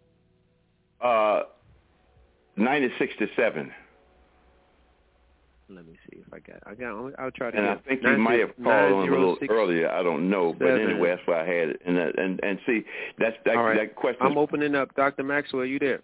Uh, nineteen sixty-seven. Let me see if I got. I got. I'll try to. And get I think you might have called on him a little earlier. I don't know, but seven. Anyway, that's why I had it. And and and see, that's that, right. that question. I'm opening up, Doctor Maxwell. You there?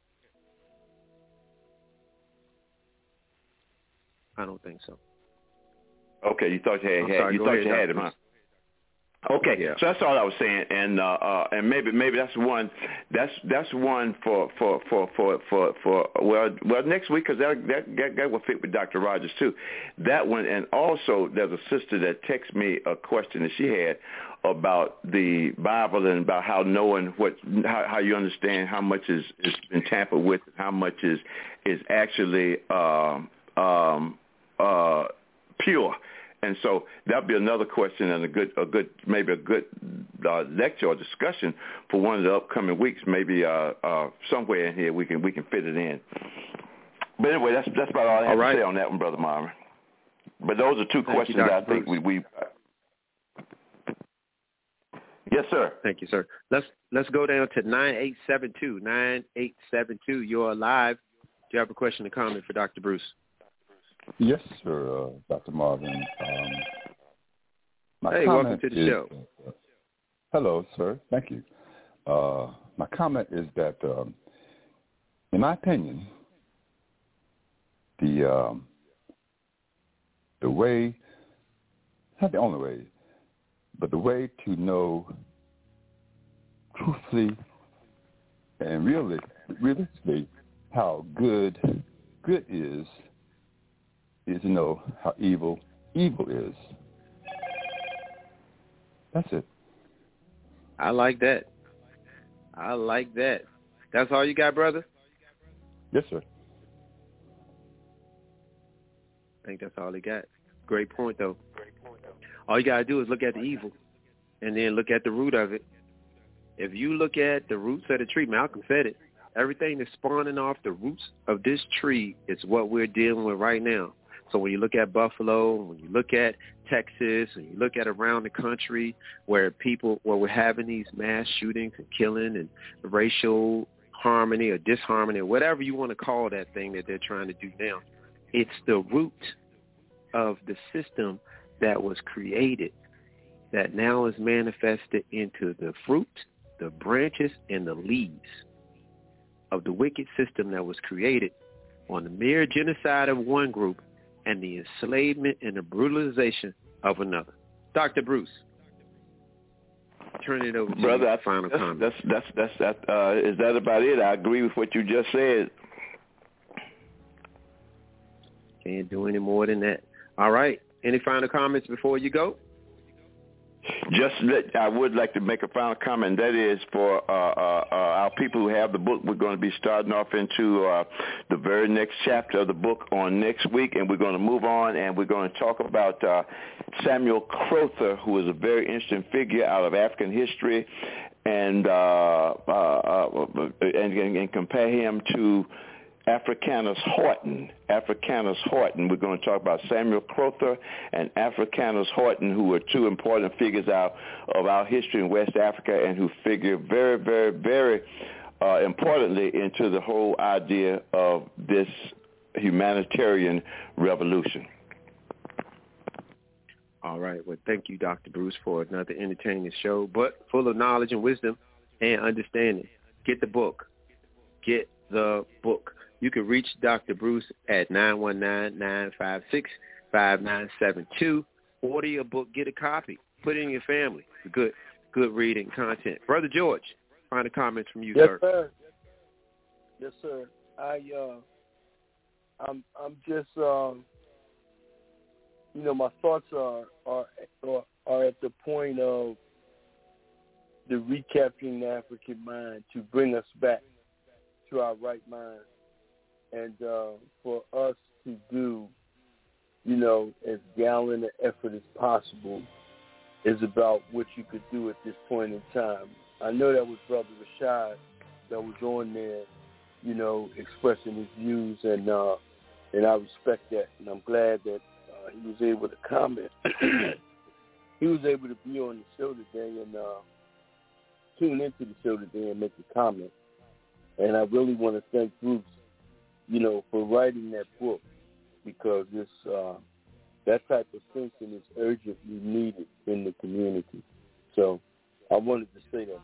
I don't think so. Okay, you thought you had, had sorry, you thought ahead, you had him, huh? Okay, yeah. So that's all I was saying, and uh, uh, and maybe maybe that's one that's that's one for for for for for, for well well next week, because that, that that that will fit with Doctor Rogers too. That one, and also there's a sister that texted me a question that she had about the Bible and about how knowing what how, how you understand how much is is been tampered with, and how much is is actually um, um, uh, pure. And so that'll be another question and a good, a good, maybe a good uh, lecture or discussion for one of the upcoming weeks. Maybe uh, uh, somewhere in here we can we can fit it in. But anyway, that's that's about all I have all right. to say on that one, Brother Marvin. But those are two Thank questions you, I think we. we uh... Yes, sir. Thank you, sir. Let's let's go down to nine eight seven two nine eight seven two. You're live. Do you have a question or comment for Doctor Bruce? Yes, sir, uh, Doctor Marvin. Um, my hey, welcome to the is, show. Uh, hello, sir. Thank you. Uh, my comment is that, um, in my opinion, the um, the way, not the only way, but the way to know truthfully and really, realistically how good good is, is to know how evil evil is. That's it. I like that. I like that. That's all you got, brother? Yes, sir. I think that's all they got. Great point, though. All you got to do is look at the evil and then look at the root of it. If you look at the roots of the tree, Malcolm said it, everything that's spawning off the roots of this tree is what we're dealing with right now. So when you look at Buffalo, when you look at Texas, and you look at around the country where people, where we're having these mass shootings and killing and racial harmony or disharmony or whatever you want to call that thing that they're trying to do now, it's the root of the system that was created that now is manifested into the fruit, the branches, and the leaves of the wicked system that was created on the mere genocide of one group and the enslavement and the brutalization of another. Doctor Bruce, turn it over to Brother, you I, for final that's, comment. That's, that's, that's, that, uh, is that about it? I agree with what you just said. Can't do any more than that. All right. Any final comments before you go? Just let, I would like to make a final comment. That is for uh, uh, uh, our people who have the book. We're going to be starting off into uh, the very next chapter of the book on next week, and we're going to move on, and we're going to talk about uh, Samuel Crowther, who is a very interesting figure out of African history, and uh, uh, uh, and, and compare him to Africanus Horton. Africanus Horton. We're going to talk about Samuel Crowther and Africanus Horton, who are two important figures out of our history in West Africa and who figure very, very, very uh, importantly into the whole idea of this humanitarian revolution. All right. Well, thank you, Doctor Bruce, for another entertaining show, but full of knowledge and wisdom and understanding. Get the book. Get the book. You can reach Doctor Bruce at nine one nine, nine five six, five nine seven two. Order your book. Get a copy. Put it in your family. Good, good reading content. Brother George, final comments from you, yes, sir. Sir. Yes, sir. I, uh, I'm, I'm just, um, you know, my thoughts are, are, are, are at the point of the recapturing the African mind to bring us back to our right mind. And uh, for us to do, you know, as gallant an effort as possible is about what you could do at this point in time. I know that was Brother Rashad that was on there, you know, expressing his views, and uh, and I respect that, and I'm glad that uh, he was able to comment. He was able to be on the show today and uh, tune into the show today and make a comment. And I really want to thank Bruce, you know, for writing that book, because this uh, that type of thinking is urgently needed in the community. So I wanted to say that to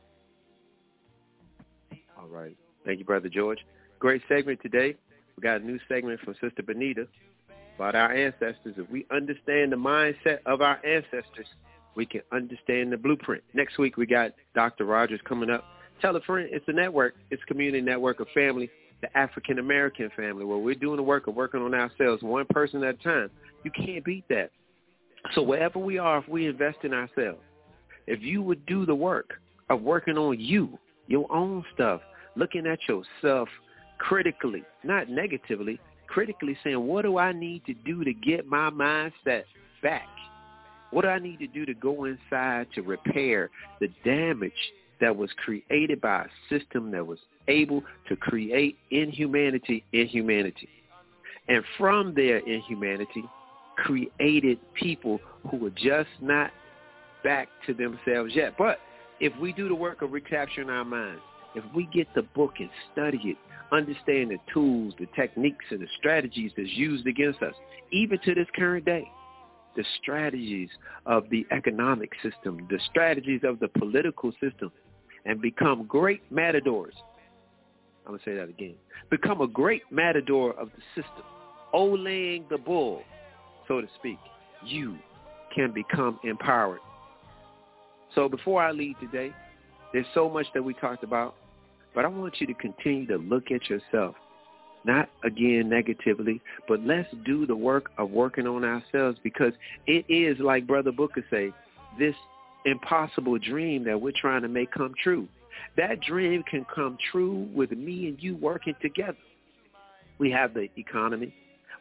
you. All right. Thank you, Brother George. Great segment today. We got a new segment from Sister Benita about our ancestors. If we understand the mindset of our ancestors, we can understand the blueprint. Next week, we got Doctor Rogers coming up. Tell a friend. It's a network. It's a community network of family, the African-American family, where we're doing the work of working on ourselves one person at a time. You can't beat that. So wherever we are, if we invest in ourselves, if you would do the work of working on you, your own stuff, looking at yourself critically, not negatively, critically saying, what do I need to do to get my mindset back? What do I need to do to go inside to repair the damage that was created by a system that was able to create inhumanity in humanity? And from their inhumanity, created people who were just not back to themselves yet. But if we do the work of recapturing our minds, if we get the book and study it, understand the tools, the techniques, and the strategies that's used against us, even to this current day, the strategies of the economic system, the strategies of the political system, and become great matadors. I'm going to say that again. Become a great matador of the system, olaying the bull, so to speak. You can become empowered. So before I leave today, there's so much that we talked about, but I want you to continue to look at yourself. Not, again, negatively, but let's do the work of working on ourselves, because it is, like Brother Booker say, this impossible dream that we're trying to make come true. That dream can come true with me and you working together. We have the economy.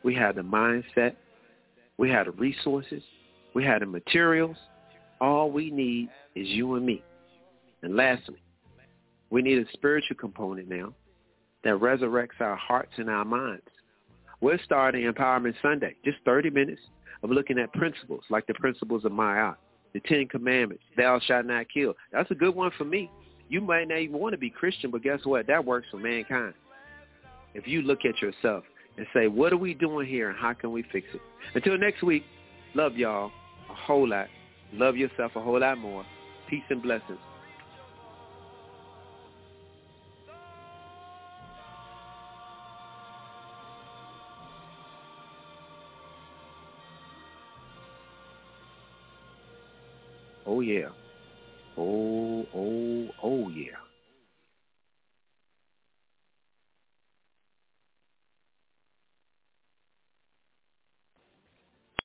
We have the mindset. We have the resources. We have the materials. All we need is you and me. And lastly, we need a spiritual component now that resurrects our hearts and our minds. We're starting Empowerment Sunday, just thirty minutes of looking at principles like the principles of Ma'at, the Ten Commandments, thou shalt not kill. That's a good one for me. You might not even want to be Christian, but guess what? That works for mankind. If you look at yourself and say, what are we doing here and how can we fix it? Until next week, love y'all a whole lot. Love yourself a whole lot more. Peace and blessings. Oh, yeah. Oh, oh, oh, yeah.